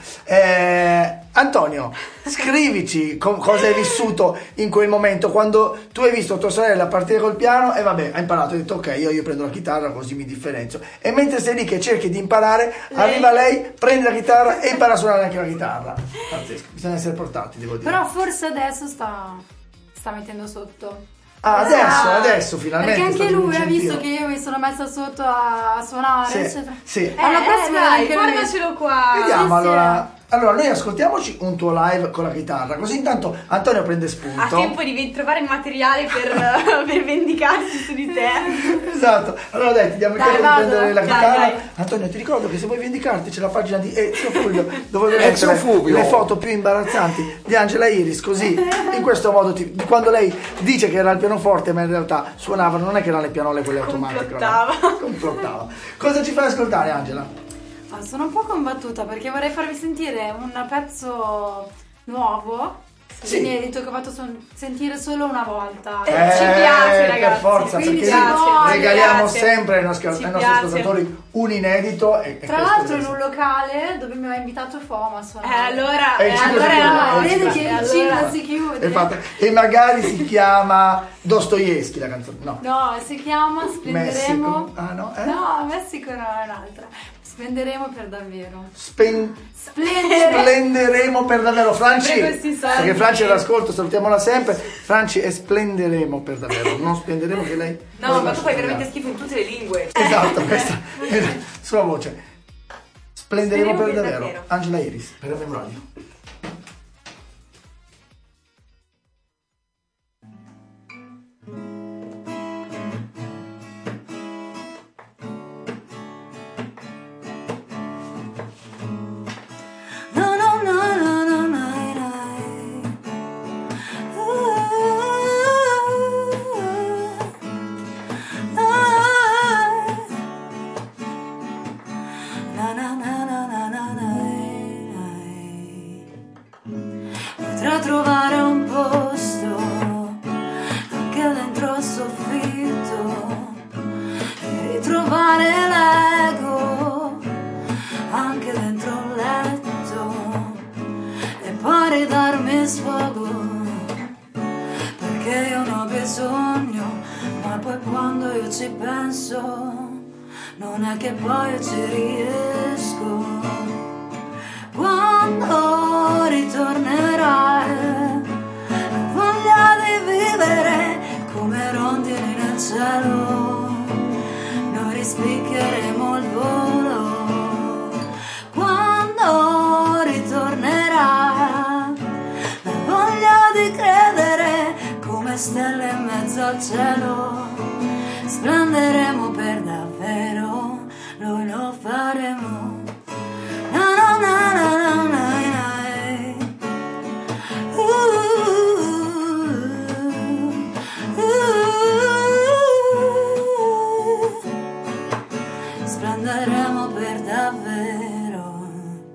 Antonio, scrivici cosa hai vissuto in quel momento quando tu hai visto tua sorella partire col piano e vabbè, hai imparato, hai detto ok, io prendo la chitarra così mi differenzio, e mentre sei lì che cerchi di imparare, arriva lei, prende la chitarra e impara a suonare anche la chitarra. Pazzesco, bisogna essere portati, devo dire. Però forse adesso sta mettendo sotto. Adesso finalmente. Perché anche lui ha visto che io mi sono messa sotto a suonare, eccetera. Sì. Alla prossima dai, guardacelo qua. Vediamo allora noi ascoltiamoci un tuo live con la chitarra, così intanto Antonio prende spunto. Ha tempo di trovare il materiale per vendicarsi su di te. Esatto. Allora dai, ti diamo il tempo di prendere la chitarra. Dai. Antonio, ti ricordo che se vuoi vendicarti c'è la pagina di Ezio Fulvio dove mettere le foto più imbarazzanti di Angela Iris, così in questo modo quando lei dice che era il pianoforte ma in realtà suonava, non è che erano le pianole quelle automatiche. Complottava. Cosa ci fai ascoltare, Angela? Sono un po' combattuta perché vorrei farvi sentire un pezzo nuovo, inedito, che ho fatto sentire solo una volta. Ci piace, ragazzi. Per forza, perché regaliamo sempre ai nostri ascoltatori un inedito. Tra l'altro in un locale dove mi ha invitato Foma a suonare. Allora vedi che il ciclo si chiude. E magari si chiama Dostoevsky la canzone. No, si chiama Splenderemo. Messico. No? No, Messico no, è un'altra. Splenderemo per davvero. Splenderemo per davvero. Franci, perché Franci è all'ascolto, salutiamola sempre. Franci, è splenderemo per davvero. Non spenderemo che lei. No, ma tu fai veramente schifo in tutte le lingue. Esatto, questa è la sua voce. Splenderemo per davvero. Angela Iris per M Radio. Potrà trovare un posto anche dentro il soffitto e ritrovare l'ego anche dentro il letto e poi ridarmi sfogo perché io ne ho bisogno, ma poi quando io ci penso non è che poi io ci riesco. Quando ritornerai voglia di vivere come rondini nel cielo, noi rispiccheremo il volo. Quando ritornerai la voglia di credere come stelle in mezzo al cielo, splenderemo per davvero, noi lo faremo. Na na na na na na. Splenderemo per davvero.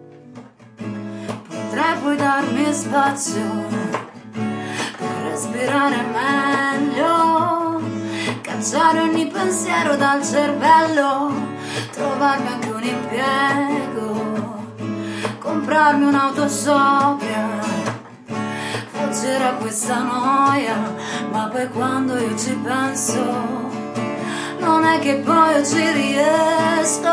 Potrai poi darmi spazio per respirare meglio, cacciare ogni pensiero dal cervello, trovarmi anche un impiego, comprarmi un'auto sobria, fuggire a questa noia, ma poi quando io ci penso non è che poi io ci riesco.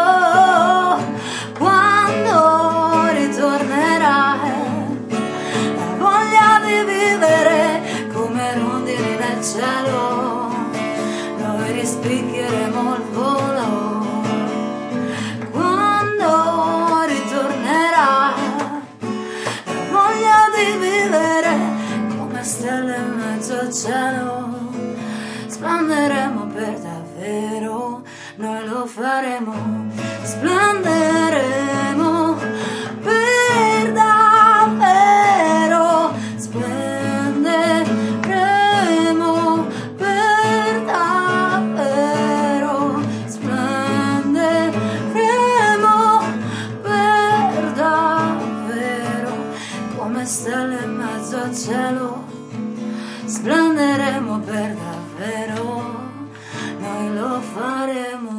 Quando ritornerai la voglia di vivere come rondini nel cielo, noi rispicchieremo il volo. Quando ritornerai la voglia di vivere come stelle in mezzo al cielo, splenderemo per davvero, noi lo faremo, splenderemo per davvero, splenderemo per davvero, splenderemo per davvero, come stelle in mezzo al cielo, splenderemo per davvero, noi lo faremo.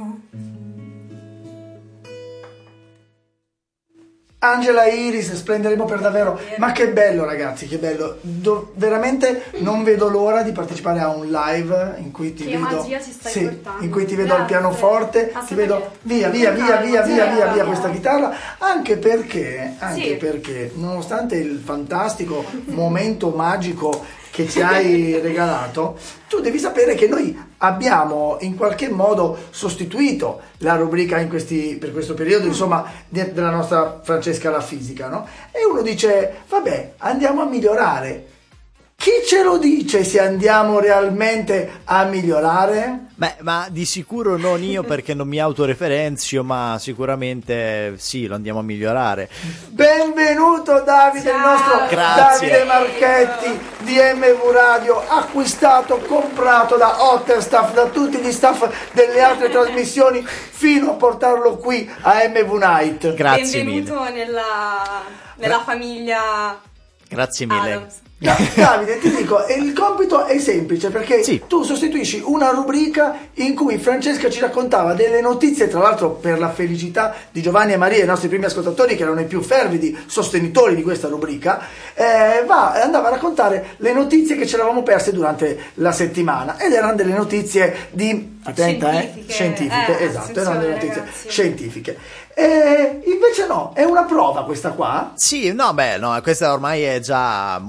Angela Iris, splenderemo per davvero. Ma che bello, ragazzi, che bello. Veramente non vedo l'ora di partecipare a un live in cui ti che vedo. magia ci stai portando. In cui ti vedo al pianoforte, ti vedo via questa chitarra. Anche perché, nonostante il fantastico momento magico che ci hai regalato, tu devi sapere che noi abbiamo in qualche modo sostituito la rubrica per questo periodo, insomma, della nostra Francesca la fisica, no? E uno dice, vabbè, andiamo a migliorare. Chi ce lo dice se andiamo realmente a migliorare? Beh, ma di sicuro non io, perché non mi autoreferenzio, ma sicuramente sì, lo andiamo a migliorare. Benvenuto Davide, il nostro Davide Marchetti di MV Radio, acquistato, comprato da Otterstaff, da tutti gli staff delle altre trasmissioni, fino a portarlo qui a MV Night. Grazie Benvenuto mille. nella famiglia Grazie mille. Adams. Davide, ti dico, il compito è semplice, perché sì, tu sostituisci una rubrica in cui Francesca ci raccontava delle notizie, tra l'altro per la felicità di Giovanni e Maria, i nostri primi ascoltatori, che erano i più fervidi sostenitori di questa rubrica, andava a raccontare le notizie che ci eravamo perse durante la settimana, ed erano delle notizie di scientifiche, esatto, erano delle notizie ragazzi. scientifiche. Invece no, è una prova questa qua. Sì, no, beh, no, questa ormai è già molto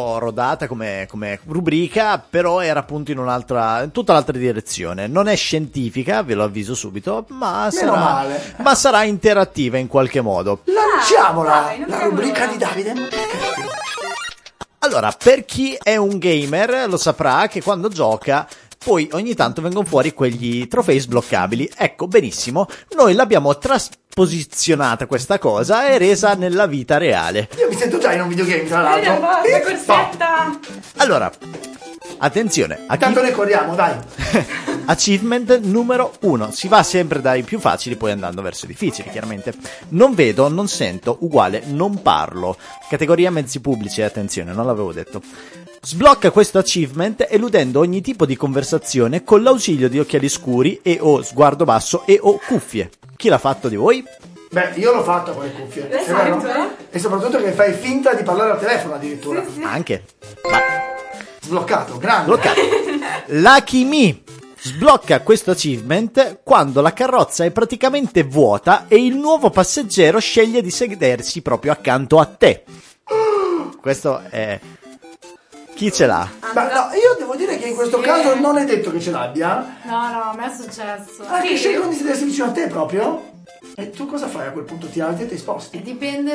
l'ho rodata come rubrica, però era appunto in tutta l'altra direzione. Non è scientifica, ve lo avviso subito, ma sarà interattiva in qualche modo. Lanciamola, la rubrica di Davide. Allora, per chi è un gamer lo saprà che quando gioca poi ogni tanto vengono fuori quegli trofei sbloccabili. Ecco, benissimo, noi l'abbiamo trasposizionata questa cosa e resa nella vita reale. Io mi sento già in un videogame, tra l'altro. La corsetta! Allora, attenzione. Tanto ne corriamo, dai. Achievement numero 1. Si va sempre dai più facili, poi andando verso i difficili, chiaramente. Non vedo, non sento, uguale, non parlo. Categoria mezzi pubblici, attenzione, non l'avevo detto. Sblocca questo achievement eludendo ogni tipo di conversazione con l'ausilio di occhiali scuri e o sguardo basso e o cuffie. Chi l'ha fatto di voi? Beh, io l'ho fatto con le cuffie. È vero? E soprattutto che fai finta di parlare al telefono addirittura. Sì. Anche. Sbloccato, grande. Sbloccato. Lucky Me. Sblocca questo achievement quando la carrozza è praticamente vuota e il nuovo passeggero sceglie di sedersi proprio accanto a te. Questo è... Chi ce l'ha? Ma no, io devo dire che in questo caso non è detto che ce l'abbia. No, a me è successo. Che scelgono di sedersi vicino a te proprio? E tu cosa fai a quel punto? Ti alzi e ti sposti? Dipende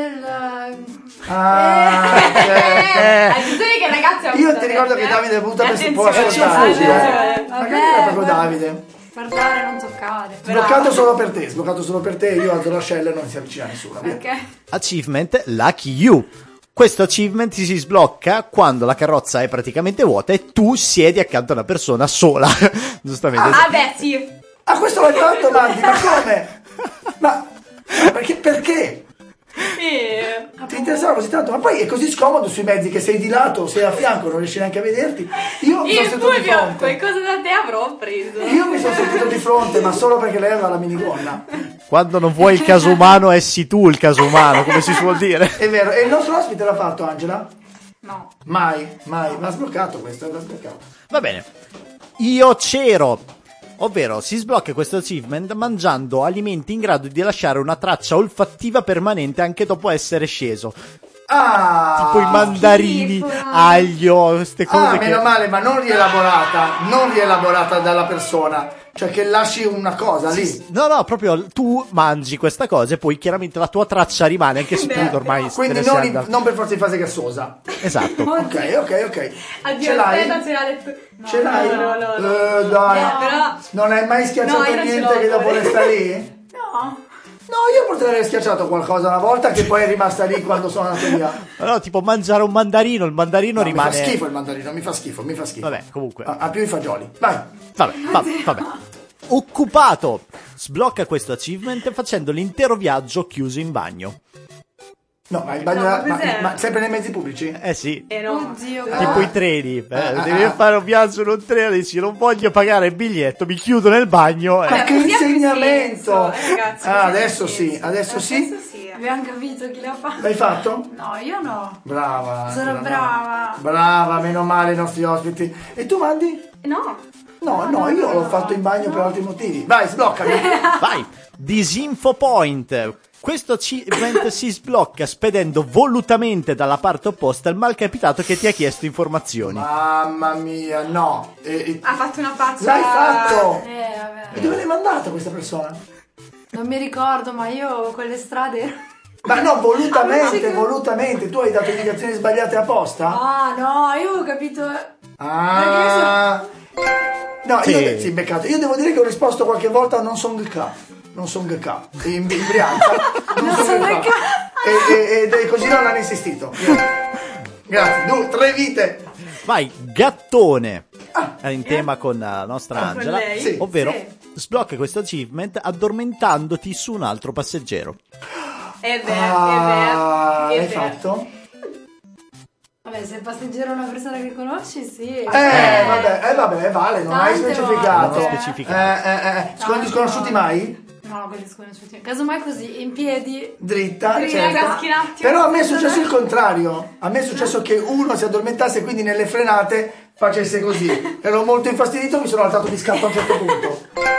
Attenzione che ragazzi io ti ricordo che Davide Budapest può ascoltare. Magari era proprio Davide. Guardare, non toccare. Sbloccato solo per te, io alzo l'ascella e non si avvicina nessuno. Ok. Achievement Lucky You. Questo achievement si sblocca quando la carrozza è praticamente vuota e tu siedi accanto a una persona sola. Giustamente. Beh, sì. Questo l'hai fatto, Mandy, ma come? Ma perché? Ti interessava così tanto? Ma poi è così scomodo sui mezzi che sei di lato, sei a fianco, non riesci neanche a vederti. Io mi sono sentito di fronte. Qualcosa da te avrò preso. Io mi sono sentito di fronte, ma solo perché lei aveva la minigonna. Quando non vuoi il caso umano, essi tu il caso umano, come si suol dire. È vero. E il nostro ospite l'ha fatto, Angela? No. Mai. L'ha sbloccato questo, l'ha sbloccato. Va bene. Io c'ero. Ovvero, si sblocca questo achievement mangiando alimenti in grado di lasciare una traccia olfattiva permanente anche dopo essere sceso. Tipo i mandarini, aglio, queste cose. Meno male, ma non rielaborata dalla persona. Cioè che lasci una cosa lì. No, proprio tu mangi questa cosa e poi chiaramente la tua traccia rimane anche se tu ormai quindi non per forza in fase gassosa. Esatto. Ok. Addio, ce l'hai? aspetta, ce l'ha detto. Ce l'hai? No. Dai. Però... Non hai mai schiacciato niente che dopo resta lì? No, io potrei aver schiacciato qualcosa una volta che poi è rimasta lì quando sono andato via. No, tipo mangiare un mandarino, il mandarino rimane... Mi fa schifo il mandarino, mi fa schifo. Vabbè, comunque. Ha più i fagioli. Vai. Vabbè. Occupato. Sblocca questo achievement facendo l'intero viaggio chiuso in bagno. No, ma il bagno ma sempre nei mezzi pubblici? Sì. Oddio, tipo i treni. Devi fare un viaggio in un treno e dici non voglio pagare il biglietto, mi chiudo nel bagno. Ma che insegnamento! Ragazzi, adesso sì. Abbiamo capito chi l'ha fatto. L'hai fatto? No, io no. Brava. Sono brava. Brava, meno male i nostri ospiti. E tu, Mandy? No, io l'ho fatto in bagno per altri motivi. Vai, sbloccami. Vai. Disinfo point. Questo achievement si sblocca spedendo volutamente dalla parte opposta il malcapitato che ti ha chiesto informazioni. Mamma mia, no. ha fatto una faccia. L'hai fatto? Vabbè. E dove l'hai mandata questa persona? Non mi ricordo, ma io quelle strade... Ma no, volutamente. Tu hai dato indicazioni sbagliate apposta? No, io ho capito... No, sì, beccato. Io devo dire che ho risposto qualche volta non son K. In Brianza. Non son K. E così non hanno insistito. Grazie. 3 vite. Vai, gattone. È in tema con la nostra Angela. Sì. Ovvero, sblocca questo achievement addormentandoti su un altro passeggero. È vero. L'hai fatto? Vabbè, se il passeggero è una persona che conosci, sì. Vabbè, vale, non hai specificato. Non ho specificato. Scontri sconosciuti mai? No, quelli sconosciuti. Casomai così, in piedi. Dritta, certo. Raga, Però a me è successo il contrario. A me è successo che uno si addormentasse e quindi nelle frenate facesse così. Ero molto infastidito, mi sono alzato di scatto a un certo punto.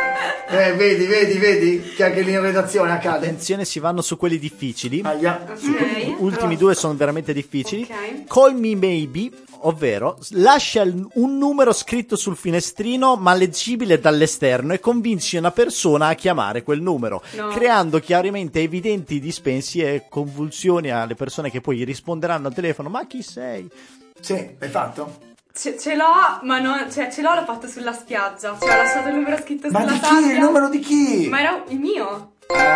Vedi che anche lì in redazione accade. Attenzione, si vanno su quelli difficili. Aia. Ok. Ultimi due sono veramente difficili. Ok. Call me maybe, ovvero lascia un numero scritto sul finestrino ma leggibile dall'esterno e convinci una persona a chiamare quel numero, creando chiaramente evidenti dispensi e convulsioni alle persone che poi risponderanno al telefono. Ma chi sei? Sì, l'hai fatto? Ce l'ho, ma non, cioè ce l'ho fatto sulla spiaggia. Cioè ho lasciato il numero scritto Ma sulla di chi? sabbia. Il numero di chi? Ma era il mio.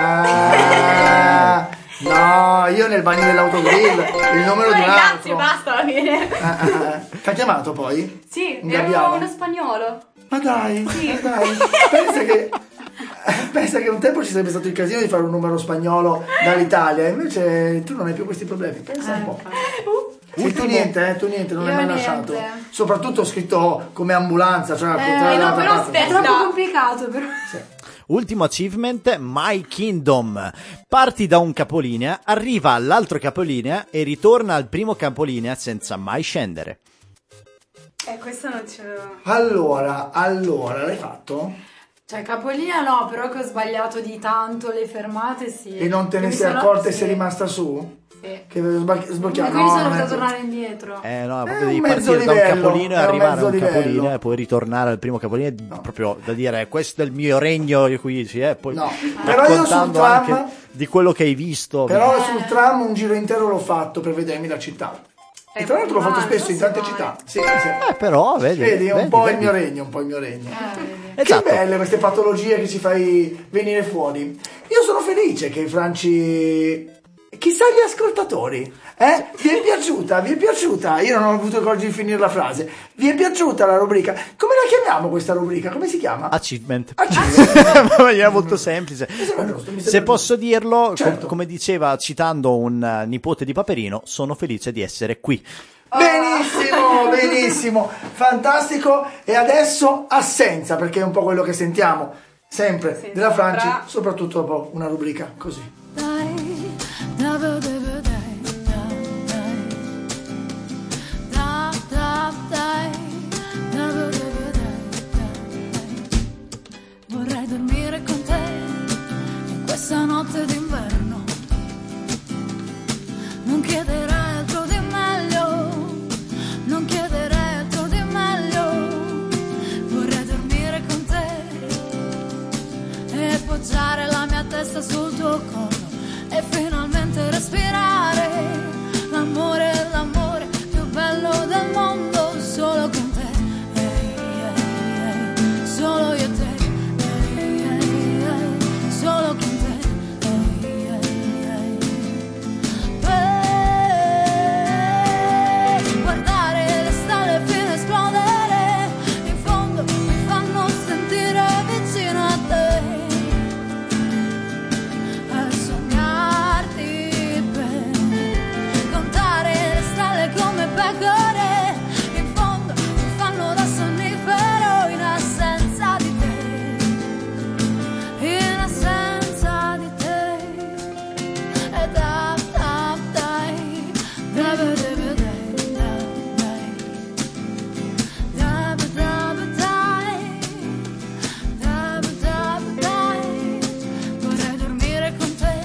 Ah, no, io nel bagno dell'autogrill il numero di un Grazie, altro. basta, va bene. Ti ha chiamato poi? Sì, Un era gabbiano? uno spagnolo. Ma dai, Sì. ma dai. Pensa che un tempo ci sarebbe stato il casino di fare un numero spagnolo dall'Italia, invece tu non hai più questi problemi. Pensa un po'. E tu niente, non Io hai mai niente. lasciato. Soprattutto scritto come ambulanza, cioè al contrario no, della però casa. aspetta. È troppo complicato, però. Ultimo achievement, My Kingdom. Parti da un capolinea, arriva all'altro capolinea e ritorna al primo capolinea senza mai scendere. Questo non ce l'avevo. Allora, l'hai fatto? Cioè, capolinea no, però che ho sbagliato di tanto le fermate, sì. E non te ne Mi sei sono- accorta e sì. sei rimasta su? Sì. Che avevo sblocchiato? E quindi sono non è dovuta così. tornare indietro. No, È proprio un devi mezzo partire da un livello, capolinea e è un arrivare a mezzo un livello. capolinea e poi ritornare al primo capolinea, proprio da dire questo è il mio regno, io qui dici, poi No, però io sul raccontando tram, anche di quello che hai visto. però sul tram un giro intero l'ho fatto per vedermi la città. E tra l'altro l'ho fatto male, spesso in tante non si città. Sì. Però vedi, Vedi, è un vedi, po' vedi. il mio regno, Vedi. Che Esatto. belle queste patologie che ci fai venire fuori. Io sono felice che Franci... Chissà gli ascoltatori, Vi è piaciuta? Vi è piaciuta? Io non ho avuto il coraggio di finire la frase. Vi è piaciuta la rubrica? Come la chiamiamo questa rubrica? Come si chiama? Achievement. Achievement. È molto semplice. Mi sembra giusto, mi sembra Se giusto. posso dirlo, Certo. come diceva citando un nipote di Paperino, sono felice di essere qui. Benissimo, fantastico. E adesso assenza, perché è un po' quello che sentiamo sempre Sì, della Franci, sembra- soprattutto dopo una rubrica così. Vorrei dormire con te in questa notte d'inverno. Non chiederei altro di meglio, non chiederei altro di meglio. Vorrei dormire con te e poggiare la mia testa sul tuo collo e finalmente respirare l'amore, l'amore più bello del mondo, solo con te. Solo io e te. Solo con te. Per guardare le stelle fino a esplodere in fondo mi fanno sentire vicino a te e sognarti per contare le stelle come pecore in fondo mi fanno da sonnifero in assenza di te. In assenza di te e dai, vorrei dormire con te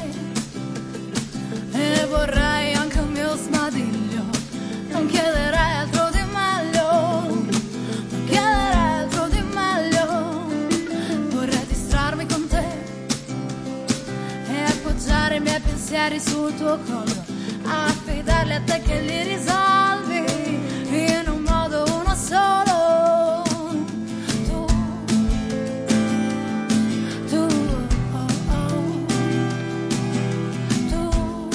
e vorrei anche un mio sbadiglio, non chiederei altro di meglio, non chiederei altro di meglio. Vorrei distrarmi con te e appoggiare i miei pensieri sul tuo collo, affidarli a te che li risolvi in un modo uno solo. Tu, oh, oh. Tu,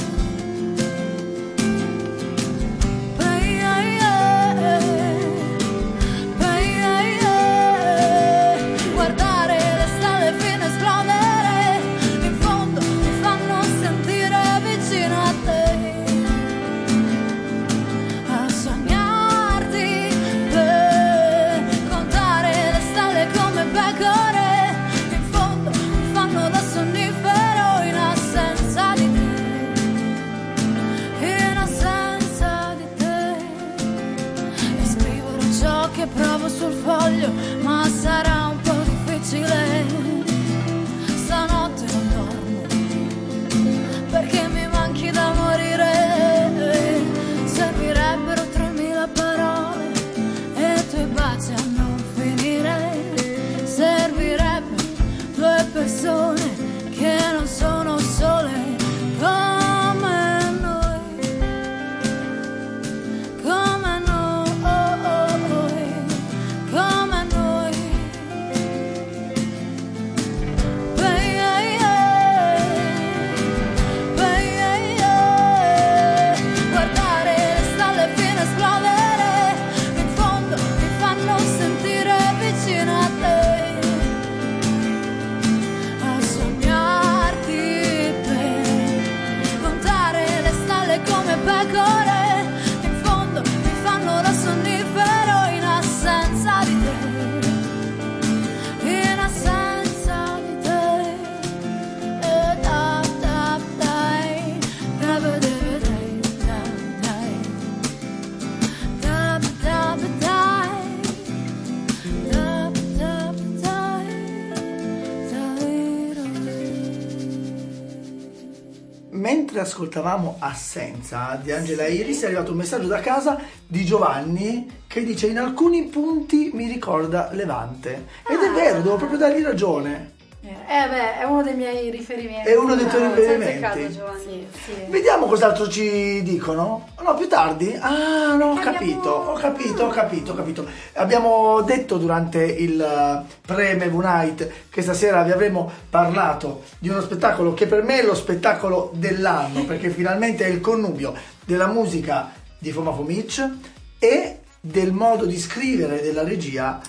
guardare le stelle fino a esplodere in fondo mi fanno sentire vicino a te sul foglio, ma sarà un po' difficile. Stanotte non dormo perché mi manchi da morire. Servirebbero 3000 parole e i tuoi baci a non finire. Servirebbero 2 persone che non sono sole come noi, come noi, come noi. Guardare le stelle fino a esplodere, in fondo mi fanno sentire vicino a te, a sognarti per contare le stelle come pecore, in fondo mi fanno da sonnifero in assenza di te, in assenza di te. Da da dai, da ba da dai, da dai, da ba da ba dai, da ba da ba dai, Mentre ascoltavamo Assenza di Angela Iris, è arrivato un messaggio da casa di Giovanni che dice: in alcuni punti mi ricorda Levante. Ed è vero, devo proprio dargli ragione. È uno dei miei riferimenti. È uno dei tuoi Sei riferimenti. azzeccato, Giovanni. Sì. Vediamo cos'altro ci dicono. No, più tardi? Ah, no, ho capito. Abbiamo detto durante il pre-Mevu Night che stasera vi avremmo parlato di uno spettacolo che per me è lo spettacolo dell'anno, perché finalmente è il connubio della musica di Foma Fomic e del modo di scrivere della regia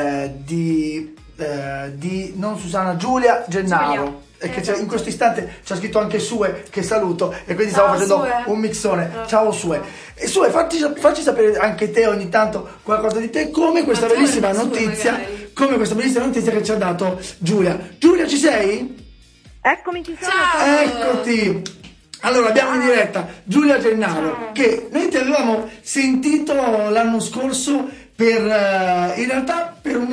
di non Susanna, Giulia Gennaro. E che in questo istante ci ha scritto anche Sue, che saluto, e quindi stiamo facendo Sue. un mixone. Ciao Sue. E Sue, facci sapere anche te ogni tanto qualcosa di te, come questa bellissima notizia, che ci ha dato Giulia. Giulia, ci sei? Eccomi, ci sono. Eccoti. Allora, abbiamo in diretta Giulia Gennaro, che noi ti avevamo sentito l'anno scorso per in realtà per un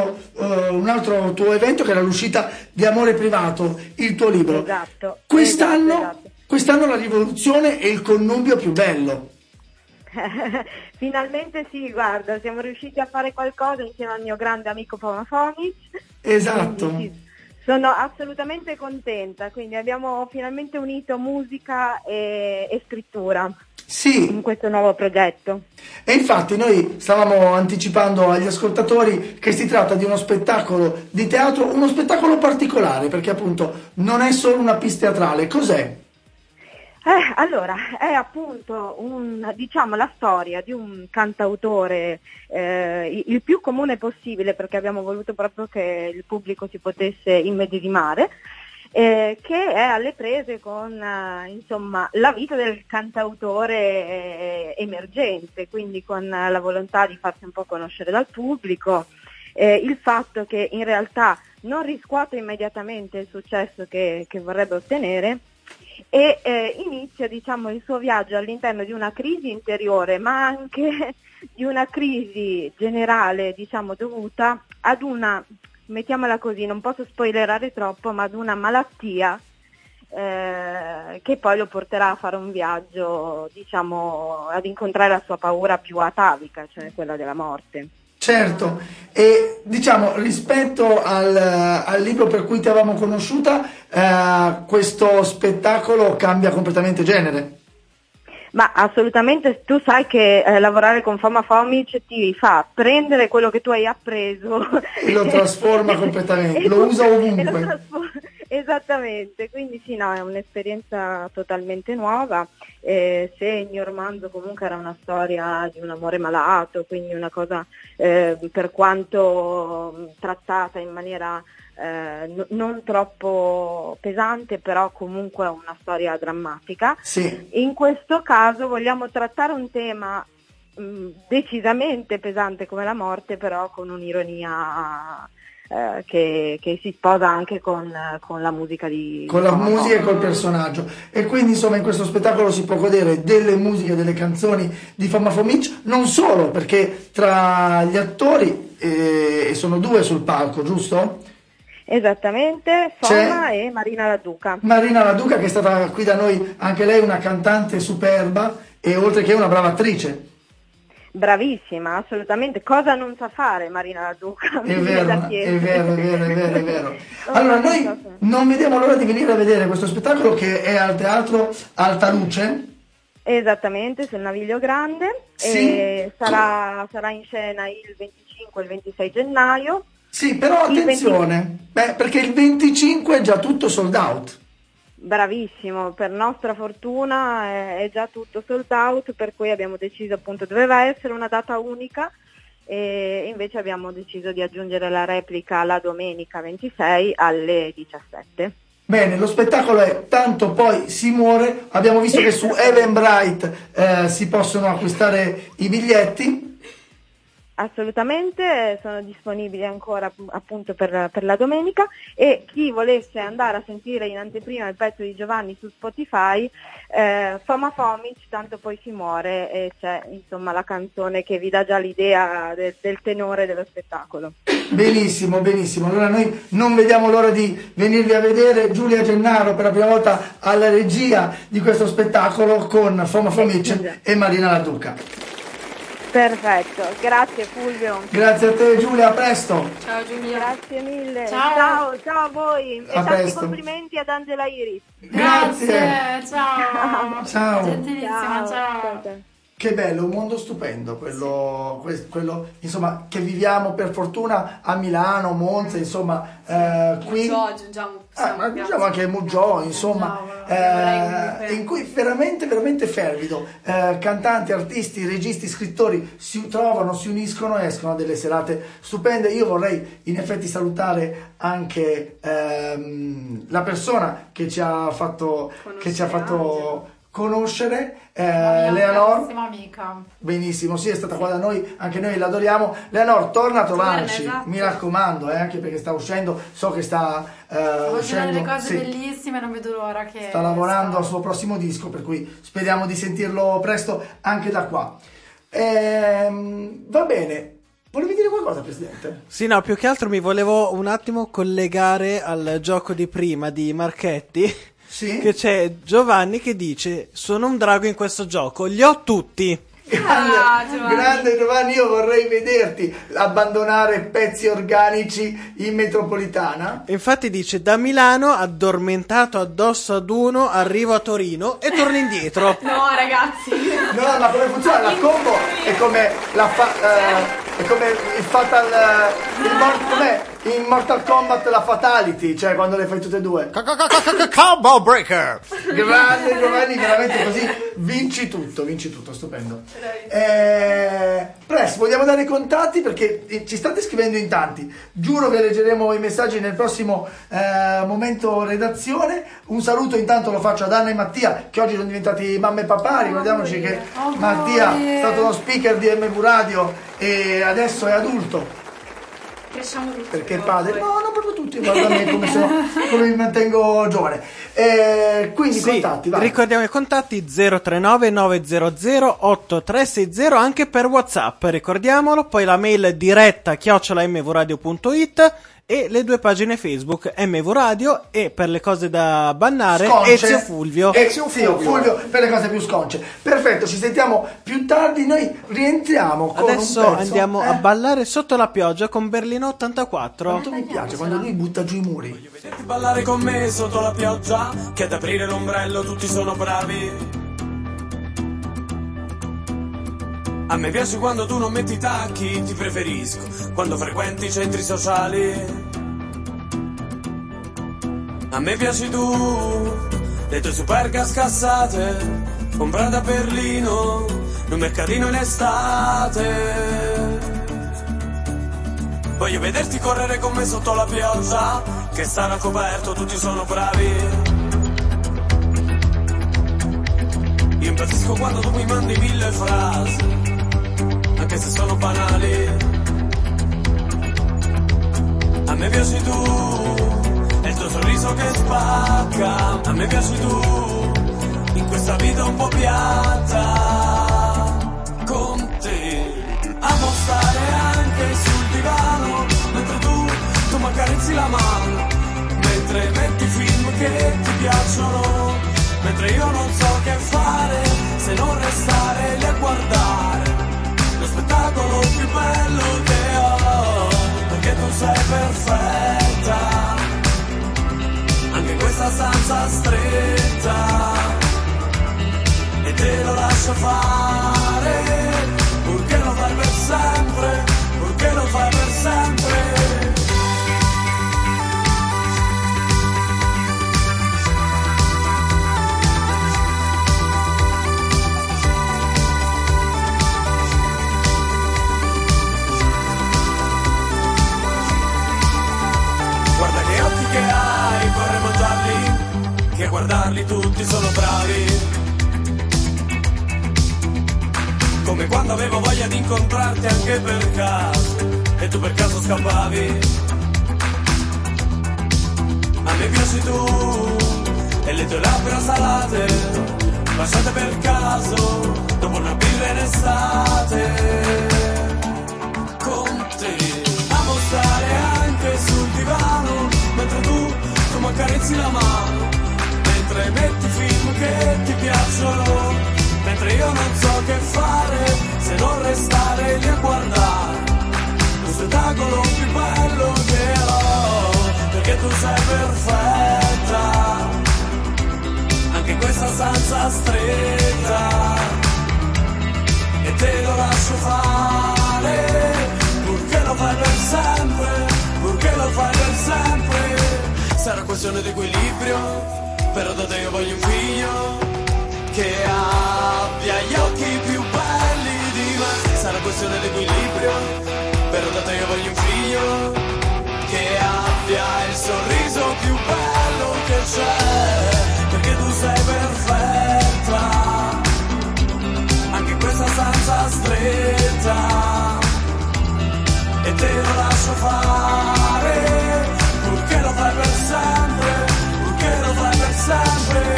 altro tuo evento, che era l'uscita di Amore Privato, il tuo libro. Esatto. Quest'anno la rivoluzione è il connubio più bello. Finalmente sì, guarda, siamo riusciti a fare qualcosa insieme al mio grande amico Foma Fomic. Esatto. Quindi, sì, sono assolutamente contenta, quindi abbiamo finalmente unito musica e scrittura. Sì. In questo nuovo progetto. E infatti noi stavamo anticipando agli ascoltatori che si tratta di uno spettacolo di teatro, uno spettacolo particolare, perché appunto non è solo una pista teatrale. Cos'è? Allora, è appunto la storia di un cantautore il più comune possibile, perché abbiamo voluto proprio che il pubblico si potesse immedesimare, che è alle prese con la vita del cantautore emergente, quindi con la volontà di farsi un po' conoscere dal pubblico, il fatto che in realtà non riscuote immediatamente il successo che vorrebbe ottenere, e inizia il suo viaggio all'interno di una crisi interiore, ma anche di una crisi generale dovuta ad una, mettiamola così, non posso spoilerare troppo, ma ad una malattia che poi lo porterà a fare un viaggio, ad incontrare la sua paura più atavica, cioè quella della morte. Certo, e rispetto al libro per cui ti avevamo conosciuta, questo spettacolo cambia completamente genere. Ma assolutamente, tu sai che lavorare con Foma Fomic ti fa prendere quello che tu hai appreso e lo trasforma completamente, lo usa ovunque. Esattamente, quindi sì, no, è un'esperienza totalmente nuova. Se il mio romanzo comunque era una storia di un amore malato, quindi una cosa per quanto trattata in maniera non troppo pesante, però comunque una storia drammatica. Sì. In questo caso vogliamo trattare un tema decisamente pesante come la morte, però con un'ironia che si sposa anche con la musica di con la musica e col personaggio, e quindi insomma in questo spettacolo si può godere delle musiche, delle canzoni di Foma Fomic, non solo, perché tra gli attori sono 2 sul palco, giusto? Esattamente, Foma e Marina La Duca. Marina La Duca, che è stata qui da noi, anche lei una cantante superba e oltre che una brava attrice. Bravissima, assolutamente. Cosa non sa fare Marina La Duca? È vero. Allora, noi non vediamo l'ora di venire a vedere questo spettacolo, che è al Teatro Alta Luce. Esattamente, sul Naviglio Grande. Sì. E sarà in scena il 25 e il 26 gennaio. Sì, però attenzione, perché il 25 è già tutto sold out. Bravissimo, per nostra fortuna è già tutto sold out, per cui abbiamo deciso, appunto, doveva essere una data unica e invece abbiamo deciso di aggiungere la replica la domenica 26 alle 17. Bene, lo spettacolo è Tanto poi si muore, abbiamo visto che su Eventbrite si possono acquistare i biglietti. Assolutamente, sono disponibili ancora appunto per la domenica, e chi volesse andare a sentire in anteprima il pezzo di Giovanni su Spotify, Foma Fomic, Tanto poi si muore, e c'è insomma la canzone che vi dà già l'idea del tenore dello spettacolo. Benissimo, allora noi non vediamo l'ora di venirvi a vedere. Giulia Gennaro per la prima volta alla regia di questo spettacolo con Foma Fomic e Marina La Duca. Perfetto, grazie Fulvio. Grazie a te Giulia, a presto. Ciao Giulia. Grazie mille. Ciao a voi. E tanti presto. complimenti ad Angela Iris. Grazie. Ciao. Ciao. Gentilissima, ciao. Che bello, un mondo stupendo quello insomma che viviamo per fortuna a Milano, Monza, insomma qui aggiungiamo anche Muggio, insomma in cui veramente fervido, cantanti, artisti, registi, scrittori si trovano, si uniscono e escono a delle serate stupende. Io vorrei in effetti salutare anche la persona che ci ha fatto conoscere, Leonor, amica. benissimo, sì, è stata qua da noi, anche noi l'adoriamo. Leonor, torna a trovarci, esatto. Mi raccomando, anche perché sta uscendo, so che sta uscendo delle cose sì, bellissime, non vedo l'ora che sta lavorando al suo prossimo disco, per cui speriamo di sentirlo presto anche da qua. Va bene. Volevi dire qualcosa, Presidente? Sì, no, più che altro mi volevo un attimo collegare al gioco di prima di Marchetti. Sì? Che c'è Giovanni che dice: sono un drago in questo gioco, li ho tutti. Grande Giovanni, io vorrei vederti abbandonare pezzi organici in metropolitana. Infatti dice: da Milano, addormentato addosso ad uno, arrivo a Torino e torno indietro. No ragazzi, no, ma come funziona? La combo è come è come il fatal com'è? In Mortal Kombat la fatality, cioè quando le fai tutte e due. Combo breaker. Grande Giovanni, veramente così vinci tutto, stupendo. Press, vogliamo dare i contatti perché ci state scrivendo in tanti. Giuro che leggeremo i messaggi nel prossimo momento redazione. Un saluto intanto lo faccio ad Anna e Mattia, che oggi sono diventati mamma e papà. Ricordiamoci che Mattia è stato lo speaker di MV Radio e adesso è adulto. cresciamo tutti. Perché padre? No, non proprio tutti, guarda me come mi mantengo giovane. Quindi sì, contatti, vai. Ricordiamo i contatti 039 900 8360 anche per WhatsApp, ricordiamolo, poi la mail diretta @mvradio.it e le due pagine Facebook MV Radio e per le cose da bannare Ezio Fulvio. Ezio Fulvio per le cose più sconce. Perfetto, ci sentiamo più tardi, noi rientriamo con adesso un pezzo, andiamo a ballare sotto la pioggia con Berlino 84. Quanto mi piace quando lui butta giù i muri. Voglio vederti ballare con me sotto la pioggia, che ad aprire l'ombrello tutti sono bravi. A me piace quando tu non metti i tacchi, ti preferisco quando frequenti i centri sociali. A me piaci tu, le tue supergas scassate, comprate a Berlino, in un mercatino in estate. Voglio vederti correre con me sotto la pioggia, che sarà coperto, tutti sono bravi. Io impazzisco quando tu mi mandi 1000 frasi, anche se sono banali. A me piaci tu, è il tuo sorriso che spacca. A me piaci tu, in questa vita un po' piatta. Con te amo stare anche sul divano, mentre tu mi accarezzi la mano, mentre metti film che ti piacciono, mentre io non so che fare se non restare lì a guardare lo spettacolo più bello che ho, perché tu sei perfetta, anche in questa stanza stretta, e te lo lascio fare, purché lo fai per sempre, purché lo fai per sempre. Guarda che occhi che hai, vorrei mangiarli, che a guardarli tutti sono bravi. Come quando avevo voglia di incontrarti anche per caso, e tu per caso scappavi. A me piaci tu, e le tue labbra salate, lasciate per caso, dopo una birra in estate. Con te amo stare anche sul divano, mentre tu mi accarezzi la mano, mentre metti film che ti piacciono, mentre io non so che fare se non restare lì a guardare lo spettacolo più bello che ho, perché tu sei perfetta, anche in questa stanza stretta, e te lo lascio fare, purché lo fai per sempre, purché lo fai per sempre. Sarà questione di equilibrio, però da te io voglio un figlio che abbia gli occhi più belli di me. Sarà questione di equilibrio, però da te io voglio un figlio che abbia il sorriso più bello che c'è, perché tu sei perfetta, anche in questa stanza stretta, e te lo lascio fare, purché lo fai per sempre, purché lo fai per sempre.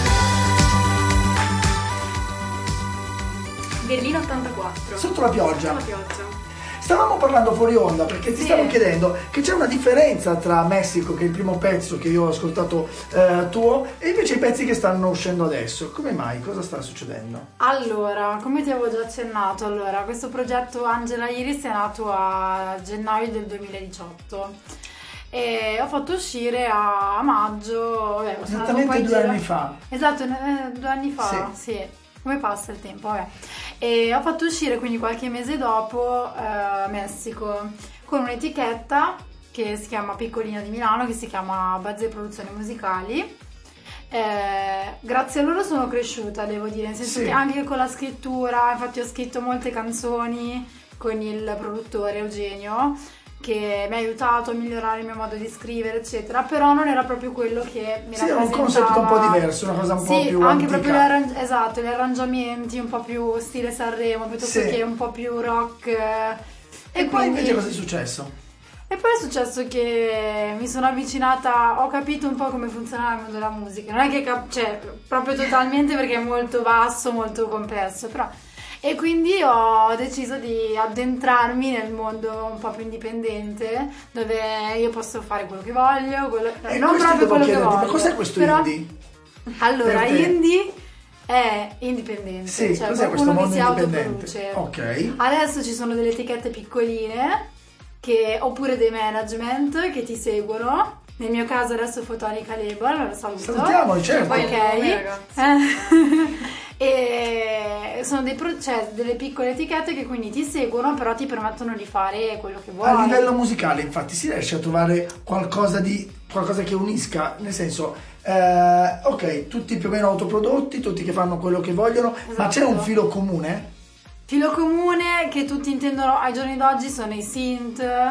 Berlino 84. Sotto la pioggia. Sotto la pioggia. Stavamo parlando fuori onda perché ti stavo chiedendo che c'è una differenza tra Messico, che è il primo pezzo che io ho ascoltato tuo, e invece i pezzi che stanno uscendo adesso. Come mai? Cosa sta succedendo? Allora, come ti avevo già accennato, questo progetto Angela Iris è nato a gennaio del 2018 e ho fatto uscire a maggio, Esattamente 2 anni fa. Esatto, 2 anni fa, sì. Come passa il tempo, vabbè. E ho fatto uscire quindi qualche mese dopo Messico con un'etichetta che si chiama Piccolina di Milano, che si chiama Bazze Produzioni Musicali. Grazie a loro sono cresciuta, devo dire, nel senso che anche con la scrittura, infatti ho scritto molte canzoni con il produttore Eugenio, che mi ha aiutato a migliorare il mio modo di scrivere, eccetera, però non era proprio quello che mi rappresentava. Sì, era un concept un po' diverso, una cosa un po' più anche antica. Proprio gli arrangiamenti un po' più stile Sanremo, piuttosto che un po' più rock. E poi invece cosa è successo? E poi è successo che mi sono avvicinata, ho capito un po' come funzionava il mondo della musica, non è che proprio totalmente, perché è molto vasto, molto complesso, però. E quindi ho deciso di addentrarmi nel mondo un po' più indipendente, dove io posso fare quello che voglio, non proprio quello che voglio. Ma cos'è questo indie? Allora, indie è indipendente, sì, cioè cos'è qualcuno questo che si mondo indipendente? autoproduce. Adesso ci sono delle etichette piccoline, oppure dei management che ti seguono. Nel mio caso adesso Fotonica Label, lo saluto. Salutiamoli, certo. Ok. E sono delle piccole etichette che quindi ti seguono, però ti permettono di fare quello che vuoi. A livello musicale, infatti, si riesce a trovare qualcosa che unisca, nel senso, ok, tutti più o meno autoprodotti, tutti che fanno quello che vogliono, ma c'è un filo comune? Filo comune che tutti intendono ai giorni d'oggi sono i synth,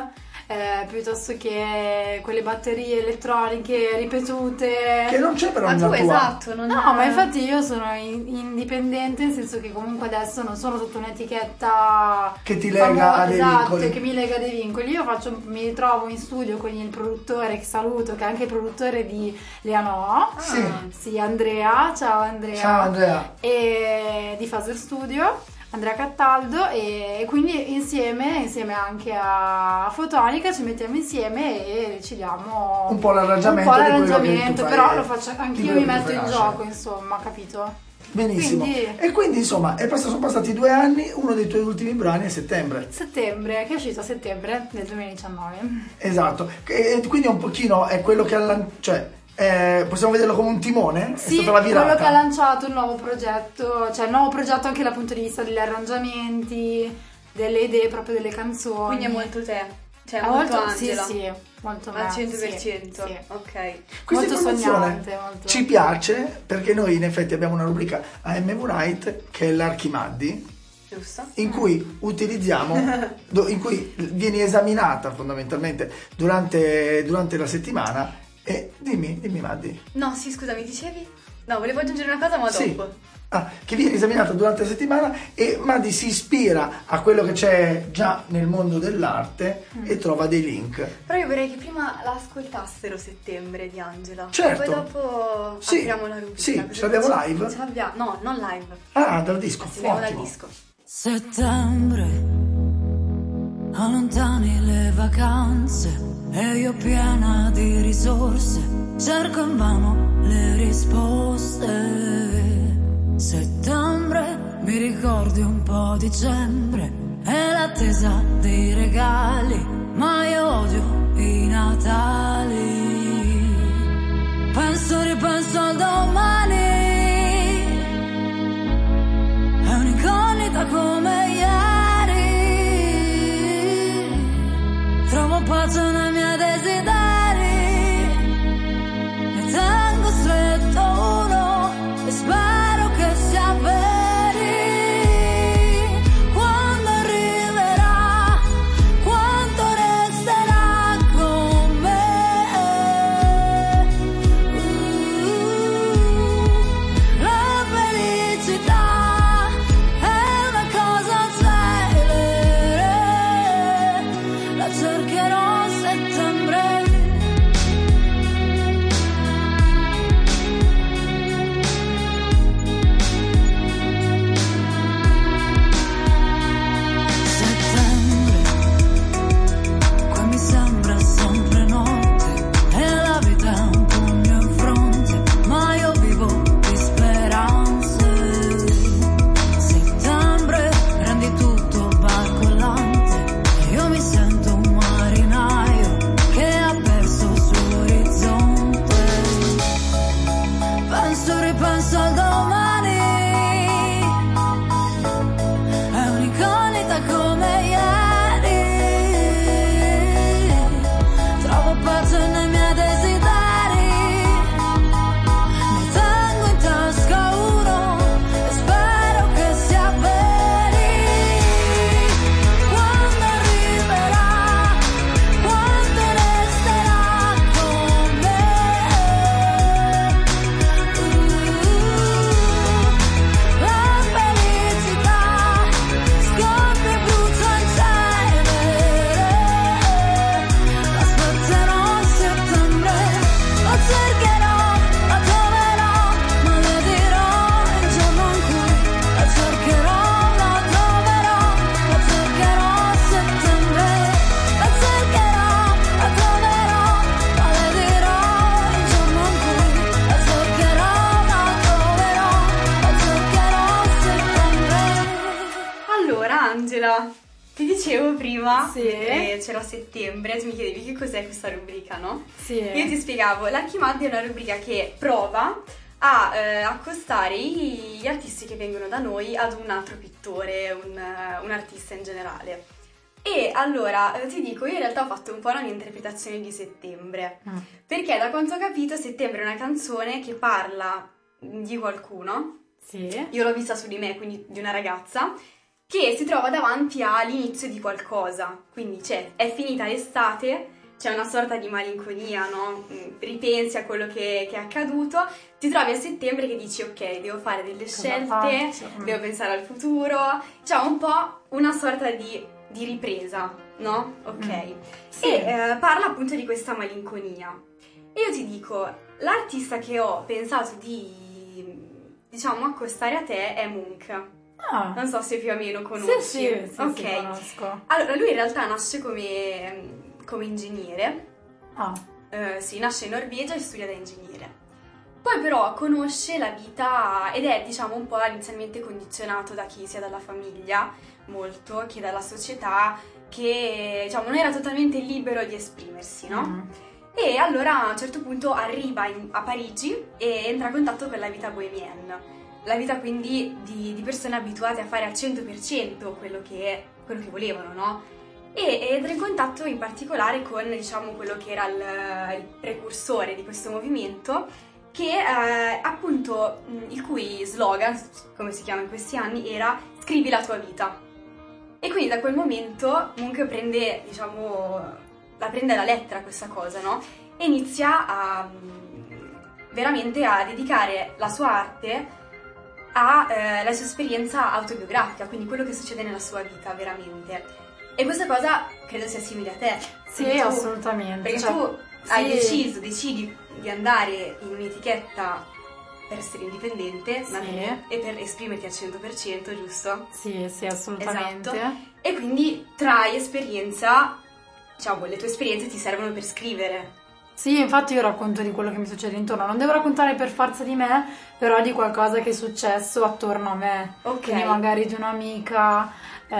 piuttosto che quelle batterie elettroniche ripetute. Che non c'è però Ma nella tu tua. esatto, non No, ma infatti io sono indipendente, nel senso che comunque adesso non sono sotto un'etichetta Che ti lega a dei esatto, vincoli. che mi lega a dei vincoli. Io mi ritrovo in studio con il produttore, che saluto, che è anche il produttore di Leano. Sì, Andrea. Ciao Andrea. Ciao Andrea. E di Faser Studio. Andrea Cataldo, e quindi insieme anche a Fotonica ci mettiamo insieme e decidiamo Un po' l'arrangiamento di quello che tu fai, però lo faccio di anch'io, quello mi che tu metto fai in nascere. gioco, insomma, capito? Benissimo. E quindi insomma sono passati 2 anni, uno dei tuoi ultimi brani è Settembre. Settembre, che è uscito a settembre del 2019. Esatto. E quindi un pochino è quello che possiamo vederlo come un timone? Sì, è stata la virata. quello che ha lanciato il nuovo progetto, cioè il nuovo progetto anche dal punto di vista degli arrangiamenti, delle idee proprio delle canzoni. Quindi è molto te, cioè È molto molto- Angela. sì, molto me, al 100%. sì. Ok. Questa molto informazione sognante, molto. ci piace perché noi in effetti abbiamo una rubrica a MV Night che è l'Archimaddi, Giusto? in cui utilizziamo, in cui vieni esaminata fondamentalmente durante la settimana. E dimmi Maddi. No, sì, scusa, mi dicevi? No, volevo aggiungere una cosa, ma Sì. dopo. Che viene esaminata durante la settimana e Maddi si ispira a quello che c'è già nel mondo dell'arte e trova dei link. Però io vorrei che prima l'ascoltassero Settembre di Angela. Certo. Poi dopo Sì. apriamo la rubrica. Sì, Cosa ce l'abbiamo dici? live? Ce l'abbiamo. No, non live. Ah, dal disco. La seguiamo dal Ottimo. disco. Settembre, allontani le vacanze e io piena di risorse cerco invano le risposte. Settembre, mi ricordi un po' dicembre e l'attesa dei regali, ma io odio i Natali. Ripenso al domani, è un'incognita come ieri. Trovo pace nei miei desideri, ne tengo stretto uno e spero che sia veri. Quando arriverà, quanto resterà con me. La felicità è una cosa celere, la cercherò a settembre. Qua mi sembra sempre notte e la vita è un pugno in fronte, ma io vivo di speranze. Settembre rendi tutto barcollante e io mi sento un marinaio che ha perso il suo orizzonte. Ripenso al domani, è un'incognita come ieri. Trovo pace nei miei desideri, ne tengo in tasca uno e spero che sia veri. Quando arriverà, quanto resterà con me. La felicità scoppia e brucia in cenere. L'aspetterò a settembre, la cercherò, la troverò, maledirò il giorno in cui la cercherò, la troverò, la cercherò a settembre, la cercherò, la troverò, maledirò il giorno in cui la cercherò, la troverò, la cercherò a settembre. Allora, Angela, ti dicevo prima Sì. che c'era Settembre, tu mi chiedevi che cos'è questa rubrica, no? Sì. Io ti spiegavo, l'Archimadi è una rubrica che prova a accostare gli artisti che vengono da noi ad un altro pittore, un artista in generale. E allora ti dico, io in realtà ho fatto un po' la mia interpretazione di Settembre, perché da quanto ho capito Settembre è una canzone che parla di qualcuno. Sì. Io l'ho vista su di me, quindi di una ragazza, che si trova davanti all'inizio di qualcosa, quindi è finita l'estate, c'è una sorta di malinconia, no? Ripensi a quello che è accaduto, ti trovi a settembre che dici ok, devo fare delle scelte, devo pensare al futuro, un po' una sorta di ripresa, no? Ok. Sì. E parla appunto di questa malinconia. E io ti dico, l'artista che ho pensato di, accostare a te è Munch. Non so se più o meno conosci. Sì, ok. Conosco. Allora, lui in realtà nasce come ingegnere. Sì, nasce in Norvegia e studia da ingegnere. Poi però conosce la vita ed è, un po' inizialmente condizionato da chi sia dalla famiglia, molto, che dalla società, che, non era totalmente libero di esprimersi, no? E allora a un certo punto arriva a Parigi e entra in contatto con la vita bohemienne. La vita quindi di persone abituate a fare al 100% quello che volevano, no? E entra in contatto in particolare con, quello che era il precursore di questo movimento, che appunto il cui slogan, come si chiama in questi anni, era "scrivi la tua vita". E quindi da quel momento Munch prende, la prende alla lettera questa cosa, no? E inizia veramente a dedicare la sua arte alla sua esperienza autobiografica, quindi quello che succede nella sua vita veramente. E questa cosa credo sia simile a te. Sì, assolutamente. Perché tu decidi di andare in un'etichetta per essere indipendente e per esprimerti al 100%, giusto? Sì, assolutamente. Esatto. E quindi trai esperienza, le tue esperienze ti servono per scrivere. Sì, infatti io racconto di quello che mi succede intorno. Non devo raccontare per forza di me, però di qualcosa che è successo attorno a me. Ok. Quindi magari di un'amica,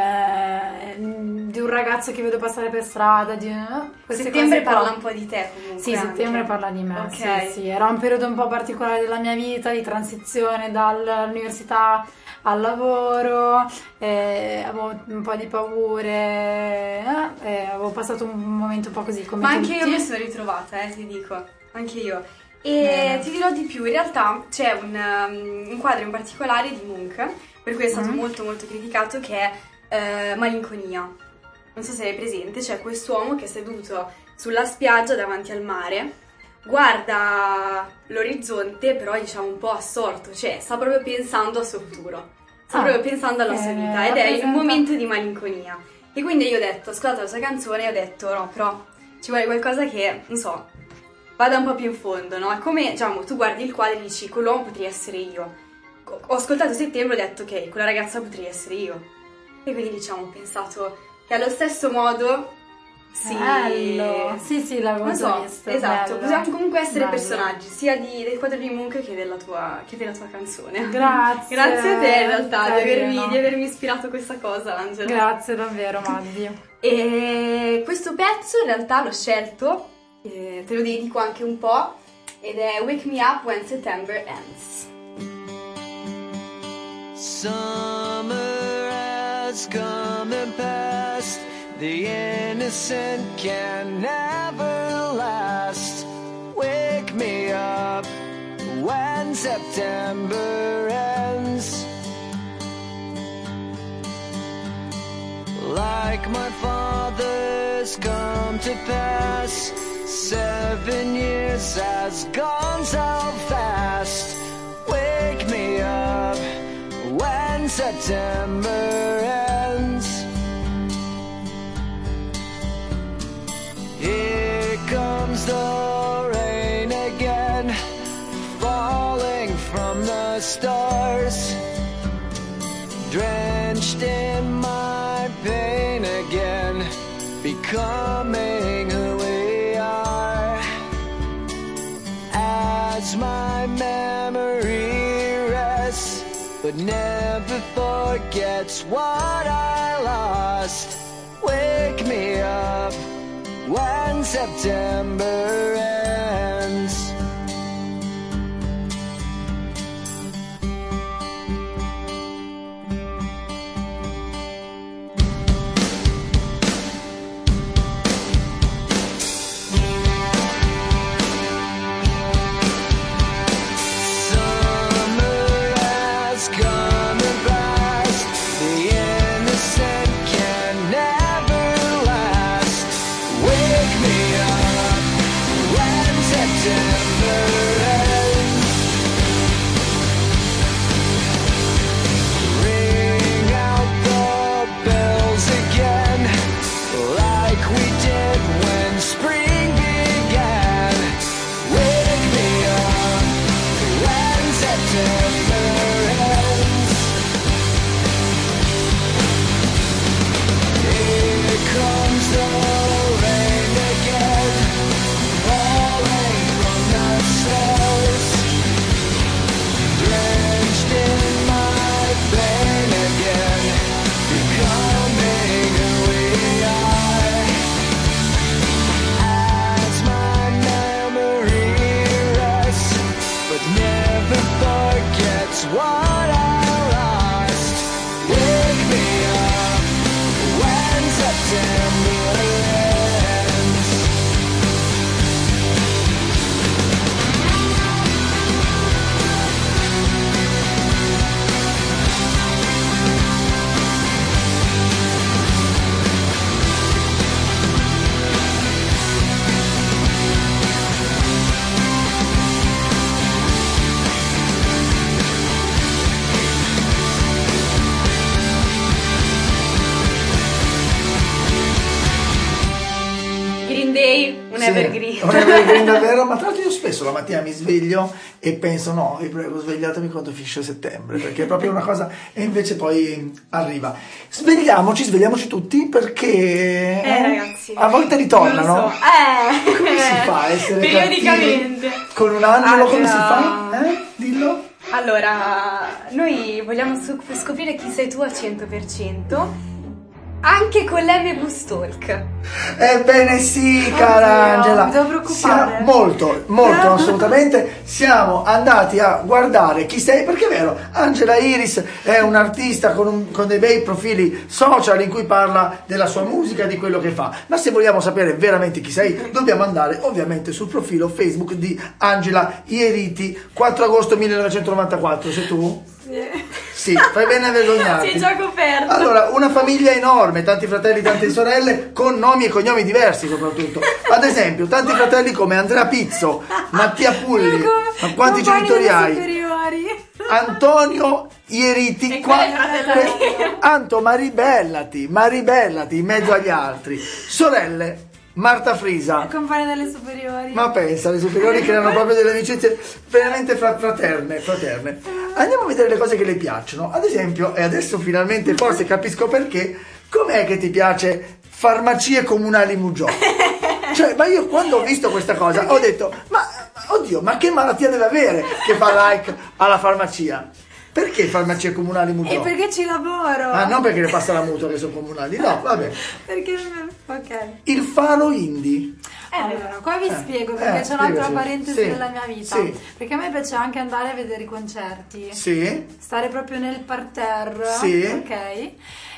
di un ragazzo che vedo passare per strada. Settembre parla un po' di te comunque. Sì, settembre parla di me. Ok. Sì. Era un periodo un po' particolare della mia vita, di transizione dall'università al lavoro, avevo un po' di paure, avevo passato un momento un po' così come Ma tutti. anche io mi sono ritrovata, ti dico, anche io. E ti dirò di più, in realtà c'è un quadro in particolare di Munch, per cui è stato molto molto criticato, che è Malinconia. Non so se hai presente, c'è quest'uomo che è seduto sulla spiaggia davanti al mare, guarda l'orizzonte, però un po' assorto, sta proprio pensando al suo futuro, sta proprio pensando alla sua vita, ed è in un momento di malinconia. E quindi io ho detto, ascoltato la sua canzone e ho detto, no, però ci vuole qualcosa che, non so, vada un po' più in fondo, no? È come, tu guardi il quadro e dici, quell'uomo potrei essere io. Ho ascoltato Settembre e ho detto, ok, quella ragazza potrei essere io. E quindi, ho pensato che allo stesso modo... Bello. Sì, l'avevo già visto. Esatto, bello. possiamo comunque essere Bello. personaggi sia del quadro di Munch che della tua canzone. Grazie. Grazie a te in realtà Carino. di avermi ispirato questa cosa, Angela. Grazie davvero, Maddi. E questo pezzo in realtà l'ho scelto, te lo dedico anche un po', ed è Wake Me Up When September Ends. Summer has come and passed. The innocent can never last. Wake me up when September ends. Like my father's come to pass, 7 years has gone so fast. Wake me up when September ends. Here comes the rain again, falling from the stars, drenched in my pain again, becoming who we are. As my memory rests, but never forgets what I lost. Wake me up when September ends. Summer has come and passed. The Day, un evergreen. Un evergreen davvero, ma tra l'altro io spesso la mattina mi sveglio e penso no, vi prego svegliatemi quando finisce settembre, perché è proprio una cosa, e invece poi arriva. Svegliamoci tutti, perché ragazzi, a volte ritornano. non lo so. Come si fa a essere periodicamente cattivi? Con un angelo come si fa? Dillo. Allora, noi vogliamo scoprire chi sei tu al 100%, anche con l'M Bustalk. Ebbene sì, cara Angela. Mi devo preoccupare. Molto, assolutamente. Siamo andati a guardare chi sei, perché è vero, Angela Iris è un'artista con dei bei profili social in cui parla della sua musica e di quello che fa. Ma se vogliamo sapere veramente chi sei, dobbiamo andare ovviamente sul profilo Facebook di Angela Ieriti, 4 agosto 1994. Sei tu? Sì, fai bene a vergognarti. Sei già coperto. Allora, una famiglia enorme, tanti fratelli, tante sorelle, con nomi e cognomi diversi soprattutto. Ad esempio, tanti fratelli come Andrea Pizzo, Mattia Pulli, ma quanti genitori hai? Antonio Ieriti, Anto, ma ribellati in mezzo agli altri. Sorelle, Marta Frisa, compagna delle superiori. ma pensa, le superiori creano proprio delle amicizie veramente fraterne. Andiamo a vedere le cose che le piacciono. Ad esempio, e adesso finalmente forse capisco perché, com'è che ti piace Farmacie Comunali Mugiò? Cioè, ma io quando ho visto questa cosa ho detto, ma oddio, ma che malattia deve avere che fa like alla farmacia? Perché Farmacie Comunali Mugiò? E perché ci lavoro. Ah, non perché le passa la mutua che sono comunali, no, vabbè. Perché, ok. Il Faro Indie. Allora, qua vi spiego perché c'è un'altra spiegaci. parentesi Sì, della mia vita. sì. Perché a me piace anche andare a vedere i concerti. Sì. Stare proprio nel parterre. Sì. Ok.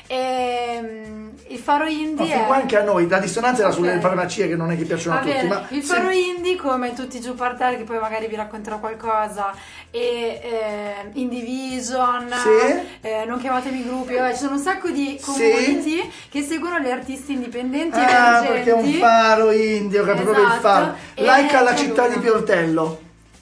E il Faro Indie Ma fin qua è... anche a noi, la dissonanza era sulle Ok. farmacie che non è che piacciono Va a tutti. bene, Ma il sì. Faro Indie, come tutti giù parterre, che poi magari vi racconterò qualcosa, e Indivision, Sì. Non chiamatemi gruppi, vabbè, ci sono un sacco di community che seguono gli artisti indipendenti Ah, emergenti. perché è un faro indie, ho capito proprio il faro. Esatto. Like E alla c'è città lui. di Piortello.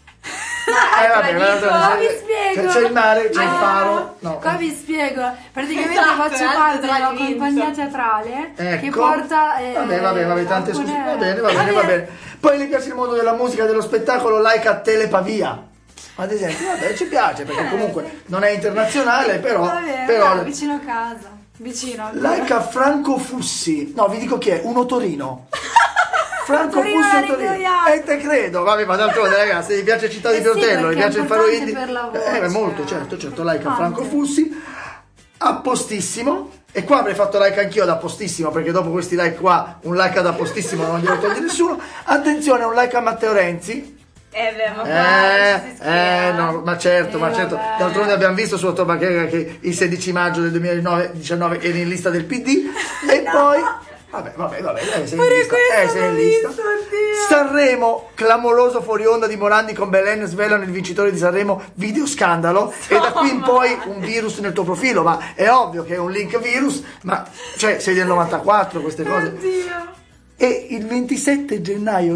Vabbè, vabbè, vi spiego. C'è il mare, c'è il Ah, faro. No. Qua vi spiego. Praticamente Esatto, faccio è altro parte della tradimento. compagnia teatrale che Ecco. porta. Vabbè, tante alcune- scuse. Va bene. Poi le piace il mondo della musica e dello spettacolo, like a Telepavia. Ad esempio, vabbè, ci piace perché comunque non è internazionale, però. Vabbè, però vicino a casa. Vicino. like a Franco Fussi. No, vi dico chi è, un otorino. Franco Torino Fussi la a Torino. ringoiamo. E te credo, vabbè, ma d'altronde ragazzi, vi piace Città di Sì, Piortello, vi perché piace è il Faro importante Indie? per la voce. Molto, certo, like a Anche. Franco Fussi. A postissimo. E qua avrei fatto like anch'io da postissimo, perché dopo questi like qua, un like da postissimo non glielo toglie nessuno. Attenzione, un like a Matteo Renzi. Ma qua ci si schiera. No, ma certo, vabbè. d'altronde abbiamo visto su Ottobacherga che il 16 maggio del 2019 era in lista del PD e poi vabbè, sei in lista, sei in lista. Sanremo, clamoroso fuori onda di Morandi con Belen svelano il vincitore di Sanremo, video scandalo, e da qui in poi un virus nel tuo profilo, ma è ovvio che è un link virus, ma cioè sei del 94 queste cose. Oddio. E il 27 gennaio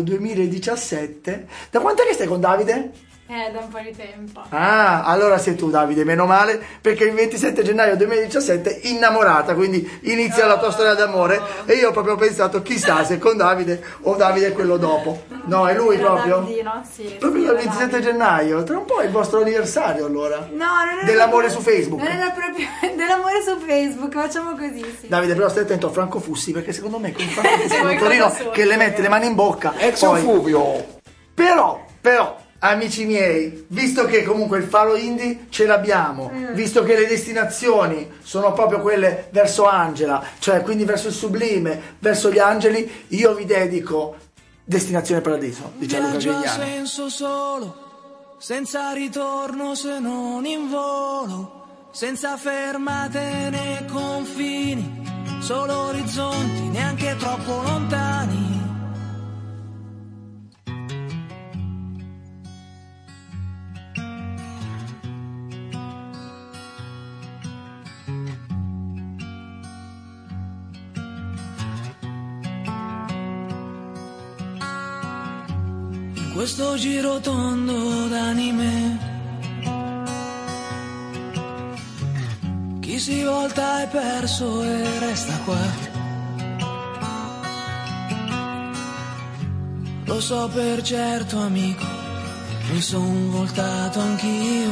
2017, da quant'è che stai con Davide? Da un po' di tempo. Ah, allora sei tu Davide, meno male, perché il 27 gennaio 2017 innamorata, quindi inizia la tua storia d'amore e io ho proprio pensato chissà se con Davide o Davide è quello dopo. No, è lui Era proprio? Davidino, sì, Proprio sì, dal era 27 Davide. gennaio, tra un po' è il vostro anniversario allora. No, non era Dell'amore proprio- su Facebook. Non era proprio dell'amore su Facebook, facciamo così, sì. Davide, però stai attento a Franco Fussi, perché secondo me con Franco Fussi è un Vuoi Torino cosa sotto, che le mette le mani in bocca. Poi- Fulvio. Però, amici miei, visto che comunque il Faro Indie ce l'abbiamo, visto che le destinazioni sono proprio quelle verso Angela, cioè quindi verso il sublime, verso gli angeli, io vi dedico Destinazione Paradiso di Gianluca Viaggio a Grignani. senso solo, senza ritorno se non in volo, senza fermate né confini, solo orizzonti neanche troppo lontani. In questo giro tondo d'anime, chi si volta è perso e resta qua. Lo so per certo, amico, mi son voltato anch'io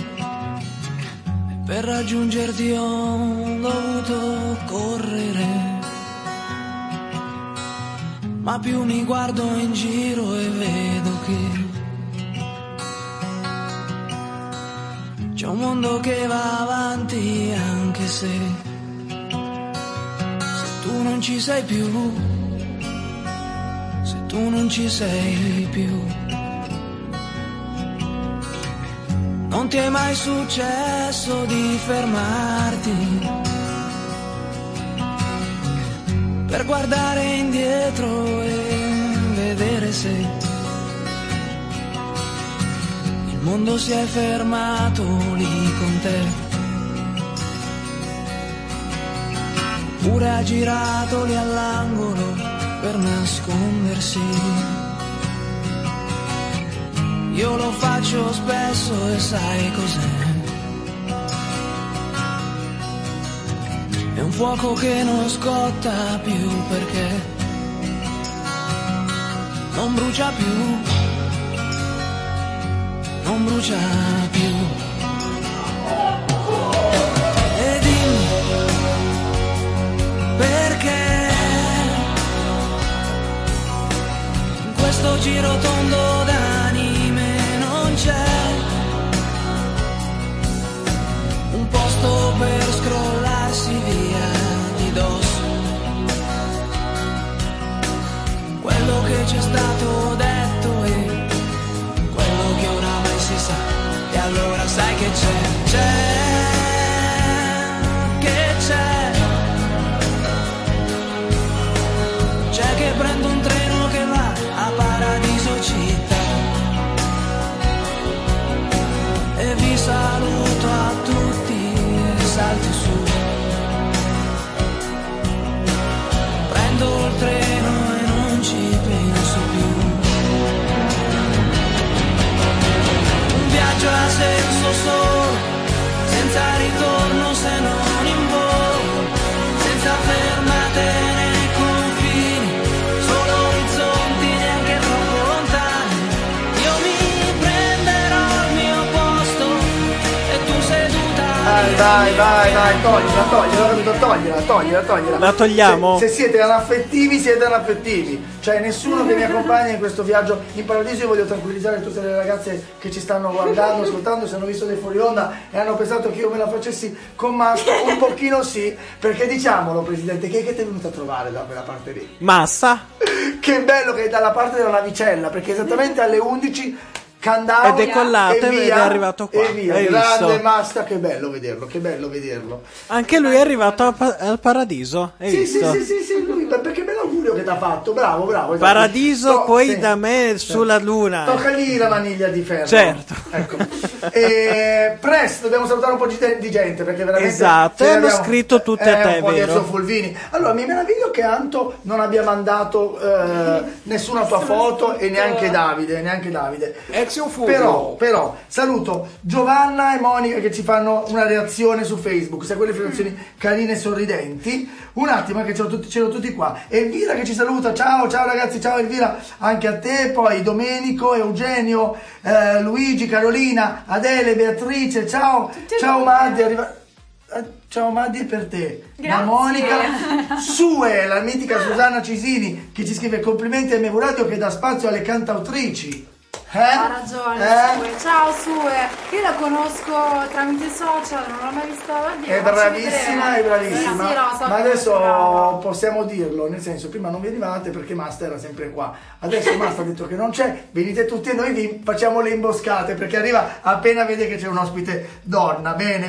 e per raggiungerti ho dovuto correre. Ma più mi guardo in giro e vedo che c'è un mondo che va avanti anche se tu non ci sei più, se tu non ci sei più. Non ti è mai successo di fermarti per guardare indietro e vedere se il mondo si è fermato lì con te, oppure ha girato lì all'angolo per nascondersi. Io lo faccio spesso e sai cos'è? È un fuoco che non scotta più perché non brucia più, non brucia più. E dimmi perché in questo giro tondo d'anime non c'è un posto per scrollarsi via di dosso quello che c'è stato detto e quello che oramai si sa. E allora sai che c'è che prendo un treno che va a Paradiso città e vi saluto a tutti e salto su, prendo il treno e non ci penso più. Un viaggio ha senso solo, senza ritorno se non in volo, senza fermate nei confini, solo orizzonti neanche troppo lontani. Io mi prenderò il mio posto e tu seduta. Dai, toglila. La togliamo? Se siete anaffettivi, siete anaffettivi. Cioè nessuno che mi accompagna in questo viaggio in paradiso. Io voglio tranquillizzare tutte le ragazze che ci stanno guardando, ascoltando, se hanno visto dei fuori onda e hanno pensato che io me la facessi con Massa, un pochino sì, perché diciamolo Presidente, chi è che ti è venuto a trovare da quella parte lì? Massa. Che bello che è dalla parte della navicella, perché esattamente alle 11 Candau è decollato e ed è arrivato qua. E via, Hai grande visto? Masta, che bello vederlo. Anche lui è arrivato al paradiso. Hai Sì, visto? sì, lui, perché me l'augurio che ti ha fatto, bravo. Esatto. Paradiso, poi sì. da me sulla luna. Toccagli la maniglia di ferro. Certo. Ecco. Presto, dobbiamo salutare un po' di gente perché veramente. Esatto, ce ne hanno abbiamo- scritto tutte a te, un po' di vero? Enzo Fulvini. Allora, mi meraviglio che Anto non abbia mandato nessuna tua foto e neanche Davide. Però saluto Giovanna e Monica che ci fanno una reazione su Facebook, sai quelle reazioni carine e sorridenti. Un attimo che ce l'ho tutti qua. Elvira che ci saluta, ciao ragazzi, ciao Elvira, anche a te, poi Domenico, Eugenio, Luigi, Carolina, Adele, Beatrice, ciao Maddi, ciao Maddi, è per te. Grazie. La Monica, Sue, la mitica Susanna Cisini che ci scrive complimenti a MV Radio che dà spazio alle cantautrici. Ha ragione, Sue. Ciao Sue, io la conosco tramite social, non l'ho mai vista dal vivo. È bravissima. Sì, no, so Ma che adesso è brava. possiamo dirlo, nel senso, prima non venivate perché Masta era sempre qua. Adesso Masta ha detto che non c'è, venite tutti e noi vi facciamo le imboscate perché arriva appena vede che c'è un ospite donna. Bene.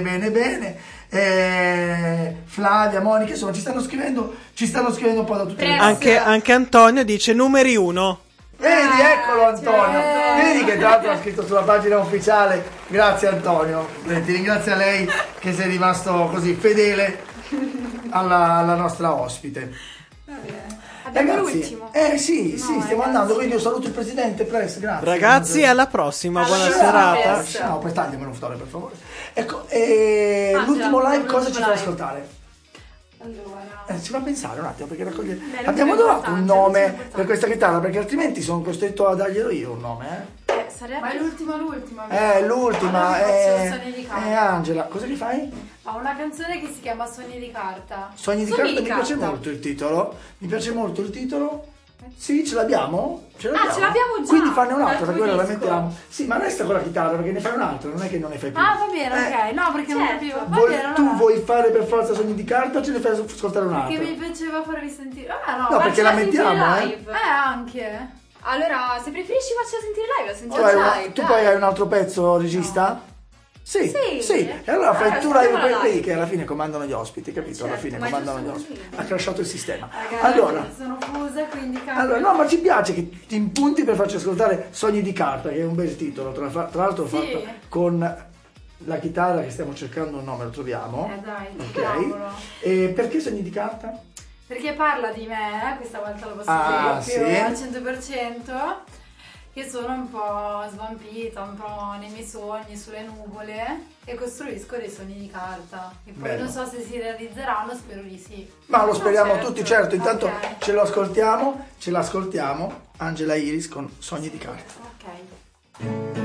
Flavia, Monica, insomma ci stanno scrivendo un po' da tutte le parti. Anche Antonio dice numeri 1. Vedi, eccolo Antonio, vedi che tra l'altro ha scritto sulla pagina ufficiale. Grazie Antonio, ti ringrazio a lei che sei rimasto così fedele alla nostra ospite. Abbiamo Ragazzi, l'ultimo. Sì, stiamo andando, quindi io saluto il presidente Press, grazie. Ragazzi, alla prossima, buona serata. Ciao, poi tagliamelo fuori per favore. Ecco, l'ultimo live cosa ci fa ascoltare? Allora. Si fa pensare un attimo perché raccoglie. Beh, Abbiamo l'ultimo è trovato un importante, nome l'ultimo è per questa chitarra perché altrimenti sono costretto a darglielo io un nome, Sarebbe... Ma è l'ultima. l'ultima, Allora faccio Sogni di carta. Angela, cosa che fai? Ho una canzone che si chiama Sogni di carta. Sogni di carta, mi piace molto il titolo. Mi piace molto il titolo. Sì, ce l'abbiamo? Ce l'abbiamo. ce l'abbiamo già. Quindi fanne un'altra, Dal per quello la tuo disco. mettiamo. Sì, ma resta con la chitarra perché ne fai un'altra, non è che non ne fai più. Ah, va bene, ok. No, perché non capivo. Va bene, allora. Tu vuoi fare per forza Sogni di carta o ce ne fai ascoltare un'altra? Perché mi piaceva farvi sentire. Ah, no, No, perché la mettiamo, live. Anche. Allora, se preferisci faccela sentire live, la Tu, sentiamo live. tu poi hai un altro pezzo regista? Sì, Sì. E allora fai tu ascoltiamola live live. che alla fine comandano gli ospiti, capito? Alla fine ma è comandano gli giusto ospiti. così. Ha crashato il sistema. Ragazzi, Allora, sono fusa, quindi cambio. allora, no, ma ci piace che ti impunti per farci ascoltare Sogni di carta, che è un bel titolo. Tra l'altro l'ho fatto con la chitarra che stiamo cercando un nome, lo troviamo. Dai, Ok. cavolo. E perché Sogni di carta? Perché parla di me, questa volta lo posso Ah, dire più sì? al 100%, che sono un po' svampita, un po' nei miei sogni, sulle nuvole, e costruisco dei sogni di carta. E poi Bello. non so se si realizzeranno, spero di sì. Ma lo speriamo certo. tutti, certo. Intanto Ok. ce l'ascoltiamo. Angela Iris con Sogni di carta. Ok.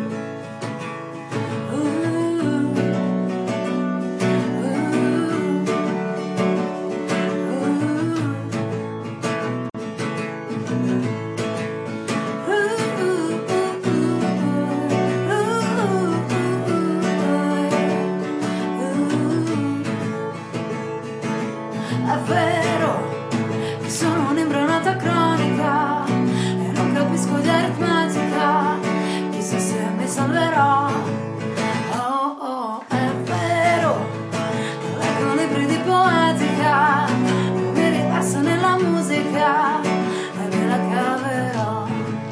È vero che sono un'imbronata cronica e non capisco di aritmetica, chissà se mi salverò. Oh oh, è vero, leggo libri di poetica, mi rilasso nella musica e me la caverò.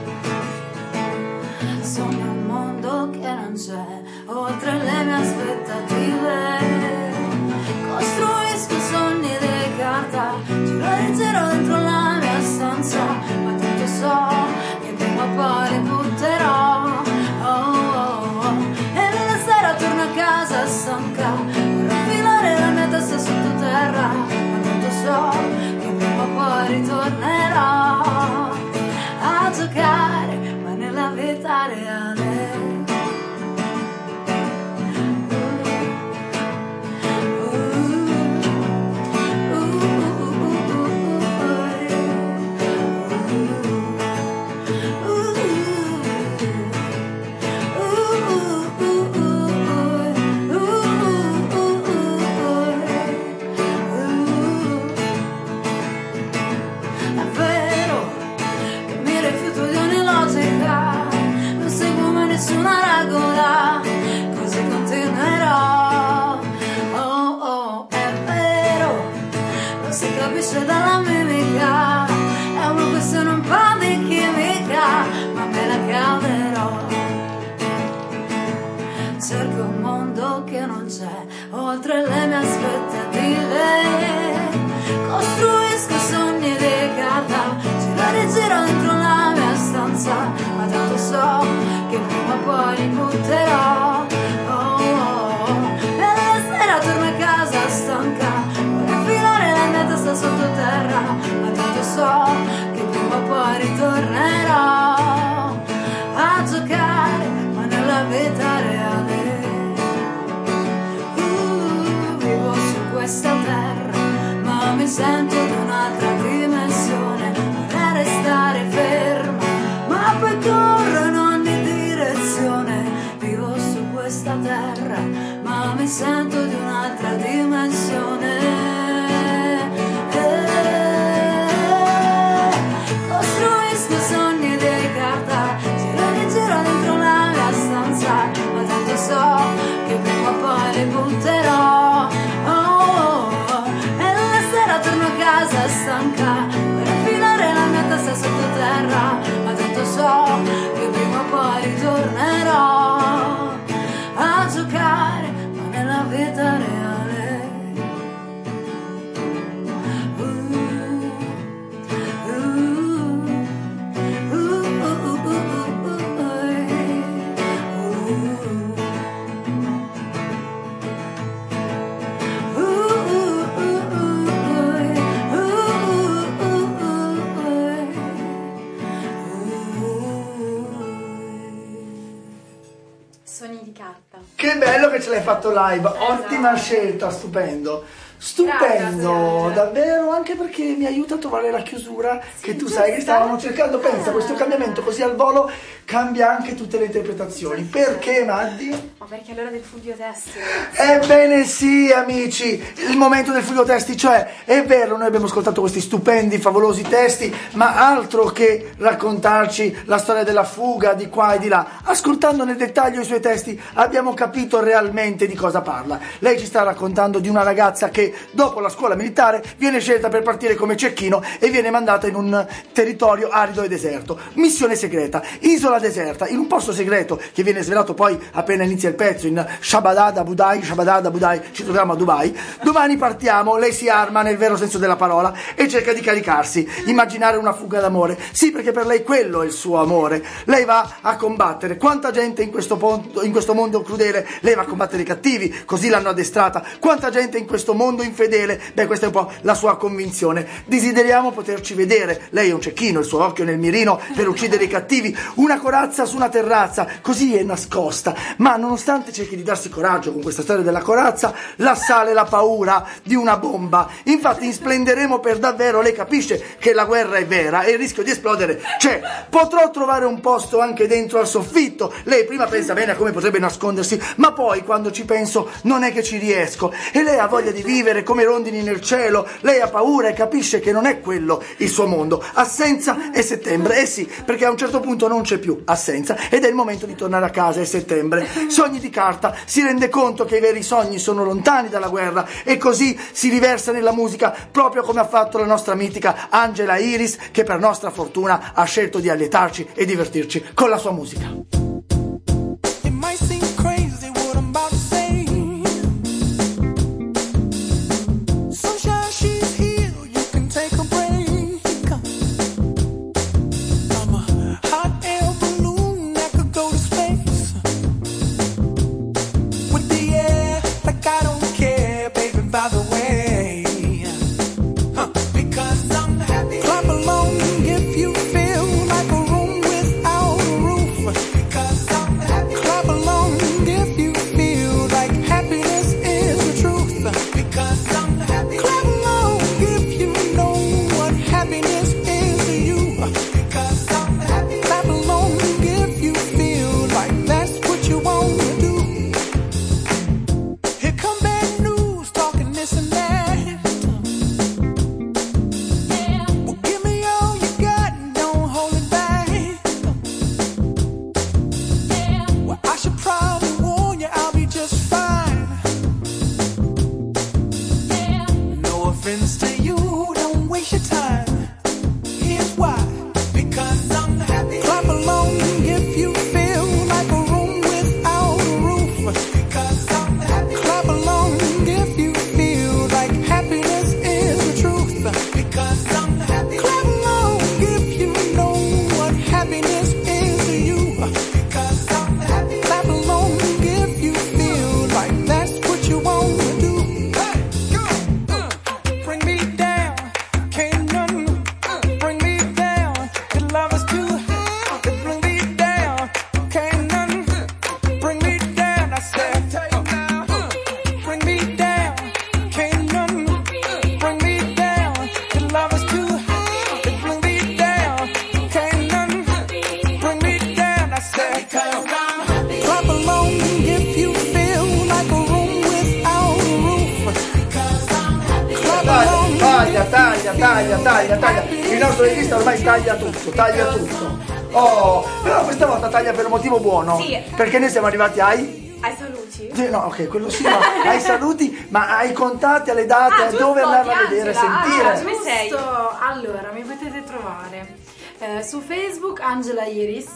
Sogno un mondo che non c'è, oltre le mie aspettative. Costruisco sogni di carta, giro e giro dentro la mia stanza, ma tanto so che prima o poi li butterò. Oh, oh, oh. E nella sera torno a casa stanca, vorrei infilare la mia testa sottoterra, ma tanto so che prima o poi ritornerò a giocare, ma nella vita reale. È vero che mi rifiuto di ogni logica, non seguo mai nessuna regola, così continuerò. Oh oh, è vero, lo si capisce dalla mimica, è una questione un po' di chimica, ma me la caverò. Cerco un mondo che non c'è, oltre le mie aspettative. Costruisco sogni di carta, giro e rigiro dentro la mia stanza, ma tanto so che prima o poi li butterò. Oh, oh, oh. E la sera torno a casa stanca, vorrei infilare la mia testa sottoterra, ma tanto so che prima o poi ritornerò a giocare, ma nella vita reale. Vivo su questa terra, ma mi sento in un'altra dimensione. Vorrei restare ferma, ma poi corro in ogni direzione. Vivo su questa terra, ma mi sento di un'altra dimensione. Costruisco sogni di carta, giro e rigiro dentro la mia stanza, ma tanto so che prima o poi li butterò. E la sera torno a casa stanca, vorrei infilare la mia testa sottoterra, ma tanto so che prima o poi ritornerò a giocare, ma nella vita reale. bello che ce l'hai fatto live, ottima scelta, stupendo. Stupendo, Grazie. davvero, anche perché mi aiuta a trovare la chiusura che tu sai che stavamo cercando. Pensa, questo cambiamento così al volo cambia anche tutte le interpretazioni. Perché, Maddi? Ma perché allora del Fulvio Testi? Ebbene sì, amici, il momento del Fulvio Testi, cioè è vero, noi abbiamo ascoltato questi stupendi, favolosi testi, ma altro che raccontarci la storia della fuga di qua e di là. Ascoltando nel dettaglio i suoi testi abbiamo capito realmente di cosa parla. Lei ci sta raccontando di una ragazza che dopo la scuola militare viene scelta per partire come cecchino e viene mandata in un territorio arido e deserto. Missione segreta, isola deserta, in un posto segreto che viene svelato poi appena inizia il pezzo, in Shabadada Budai, ci troviamo a Dubai. Domani partiamo, lei si arma nel vero senso della parola e cerca di caricarsi, immaginare una fuga d'amore. Sì, perché per lei quello è il suo amore. Lei va a combattere. Quanta gente in questo mondo crudele, lei va a combattere i cattivi, così l'hanno addestrata. Quanta gente in questo mondo infedele, beh, questa è un po' la sua convinzione. Desideriamo poterci vedere. Lei è un cecchino, il suo occhio nel mirino per uccidere i cattivi, una corazza su una terrazza, così è nascosta, ma nonostante cerchi di darsi coraggio con questa storia della corazza, l'assale la paura di una bomba. Infatti in Splenderemo per davvero lei capisce che la guerra è vera e il rischio di esplodere c'è. Potrò trovare un posto anche dentro al soffitto. Lei prima pensa bene a come potrebbe nascondersi, ma poi quando ci penso non è che ci riesco. E lei ha voglia di vivere come rondini nel cielo. Lei ha paura e capisce che non è quello il suo mondo. Assenza e settembre. Eh sì, perché a un certo punto non c'è più assenza ed è il momento di tornare a casa. È settembre. Sogni di carta. Si rende conto che i veri sogni sono lontani dalla guerra e così si riversa nella musica, proprio come ha fatto la nostra mitica Angela Iris, che per nostra fortuna ha scelto di allietarci e divertirci con la sua musica. Taglia. Il nostro regista ormai taglia tutto. Oh, però questa volta taglia per un motivo buono. Sì. Perché noi siamo arrivati ai saluti? Sì, no, ok, quello sì, ma ai saluti, ma ai contatti, alle date, a dove andare a vedere, sentire. Dove sei? Allora, mi potete trovare su Facebook Angela Iris,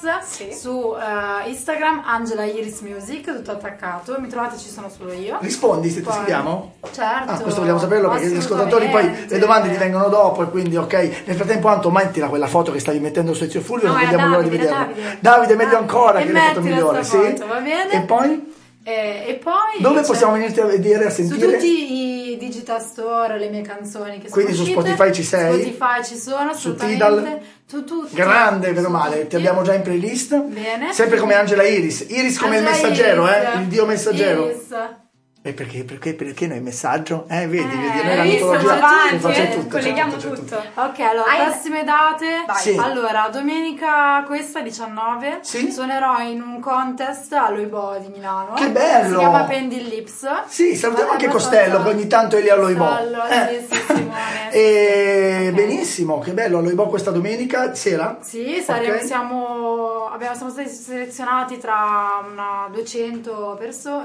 su Instagram Angela Iris Music, tutto attaccato. Mi trovate, ci sono solo io. Rispondi se ti scriviamo? Certo. Ah, questo vogliamo saperlo perché gli ascoltatori poi le domande ti vengono dopo e quindi ok. Nel frattempo Anto, mettila quella foto che stavi mettendo su Ezio Fulvio, non vediamo l'ora di vederla. Davide, meglio ancora, che è la foto migliore, sì. foto, va bene? E poi? E poi dove possiamo venirti a vedere, a su sentire? tutti i digital store, le mie canzoni che Quindi sono su uscite. Spotify ci sei? Spotify ci sono, Su assolutamente. Tidal? Tutti. Grande, meno Su male, tutti. ti abbiamo già in playlist. Bene. Sempre come Angela Iris. Iris come Angela il messaggero, Iris. il dio messaggero. Iris. E perché noi messaggio? Vedi, noi la hai visto? mitologia Avanti, facciamo tutto, colleghiamo c'è tutto. Ok, allora, prossime date. Vai. Sì. Allora, domenica questa 19 Sì. suonerò in un contest all'Oibo di Milano. Che bello! Si chiama Pending Lips. Sì, salutiamo È anche abbastanza- Costello, che ogni tanto è lì all'Oibo. Costello, sì, Simone. E Ok. benissimo, che bello, all'Oibo questa domenica sera? Sì, Ok. siamo stati selezionati tra una 200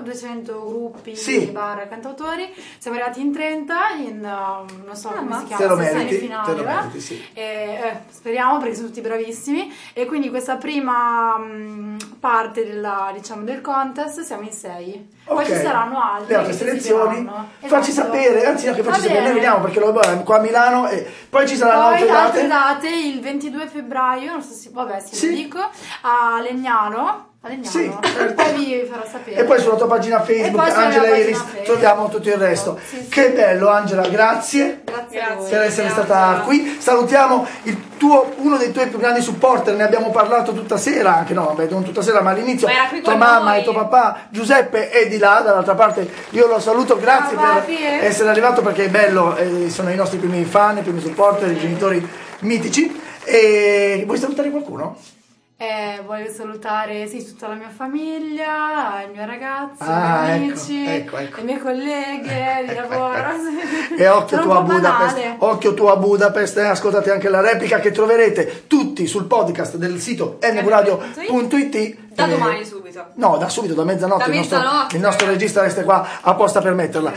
gruppi, Sì. bar cantautori. Siamo arrivati in 30 non so come si chiama, Te lo sessione meriti, finale, te lo meriti, sì. speriamo perché sono tutti bravissimi. E quindi questa prima parte del contest siamo in 6. Poi Ok. ci saranno altri le altre che si selezioni, seguiranno. facci Esatto. sapere, anzi no, che Va facci sapere, noi bene. vediamo perché l'Oibo è qua a Milano e poi ci saranno Poi altre date. il 22 febbraio, non so se Sì. lo dico, a Legnano. Sì, certo. Poi vi farò sapere. E poi sulla tua pagina Facebook, poi sulla Angela mia Iris, pagina Facebook. troviamo tutto il resto. Sì, sì. Che bello Angela, grazie Grazie a voi. per essere stata qui. Salutiamo uno dei tuoi più grandi supporter, ne abbiamo parlato tutta sera, anche no, vabbè, non tutta sera, ma all'inizio. Ma era qui Tua con mamma noi. e tuo papà, Giuseppe è di là, dall'altra parte. Io lo saluto, grazie Ciao, per papi. essere arrivato perché è bello, sono i nostri primi fan, i primi supporter, i genitori mitici. E vuoi salutare qualcuno? Voglio salutare tutta la mia famiglia, il mio ragazzo, Ah, i miei ecco, amici, ecco. le mie colleghe di lavoro. E occhio Sono tu a un po' Budapest, banale. occhio tu a Budapest, ascoltate anche la replica che troverete tutti sul podcast del sito mvradio.it. Da domani subito. No, da subito, da mezzanotte, Da mezzanotte. il nostro regista resta qua apposta per metterla.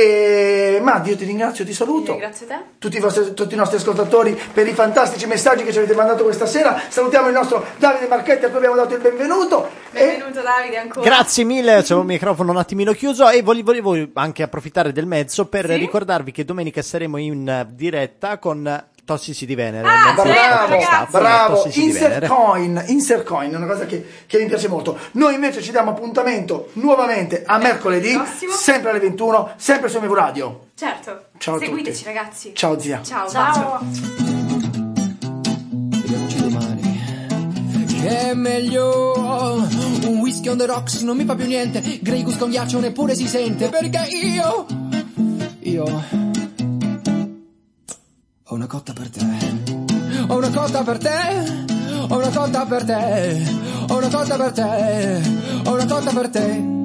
E Matti, io ti ringrazio, ti saluto. Grazie a te. Tutti i nostri ascoltatori per i fantastici messaggi che ci avete mandato questa sera. Salutiamo il nostro Davide Marchetti a cui abbiamo dato il benvenuto. Benvenuto Davide ancora. Grazie mille, c'è un microfono un attimino chiuso e volevo anche approfittare del mezzo per ricordarvi che domenica saremo in diretta con Tossici di Venere. Bravo, Tossici di Venere. Insert coin, una cosa che mi piace molto. Noi invece ci diamo appuntamento nuovamente a mercoledì, prossimo. sempre alle 21, sempre su MV Radio. Certo. Ciao a Seguiteci tutti. ragazzi. Ciao zia. Ciao. Ciao. Vediamoci domani. Che è meglio un whisky on the rocks, non mi fa più niente. Grey Goose con ghiaccio neppure si sente. Perché io ho una cotta per te. Ho una cotta per te. Ho una cotta per te. Ho una cotta per te. Ho una cotta per te.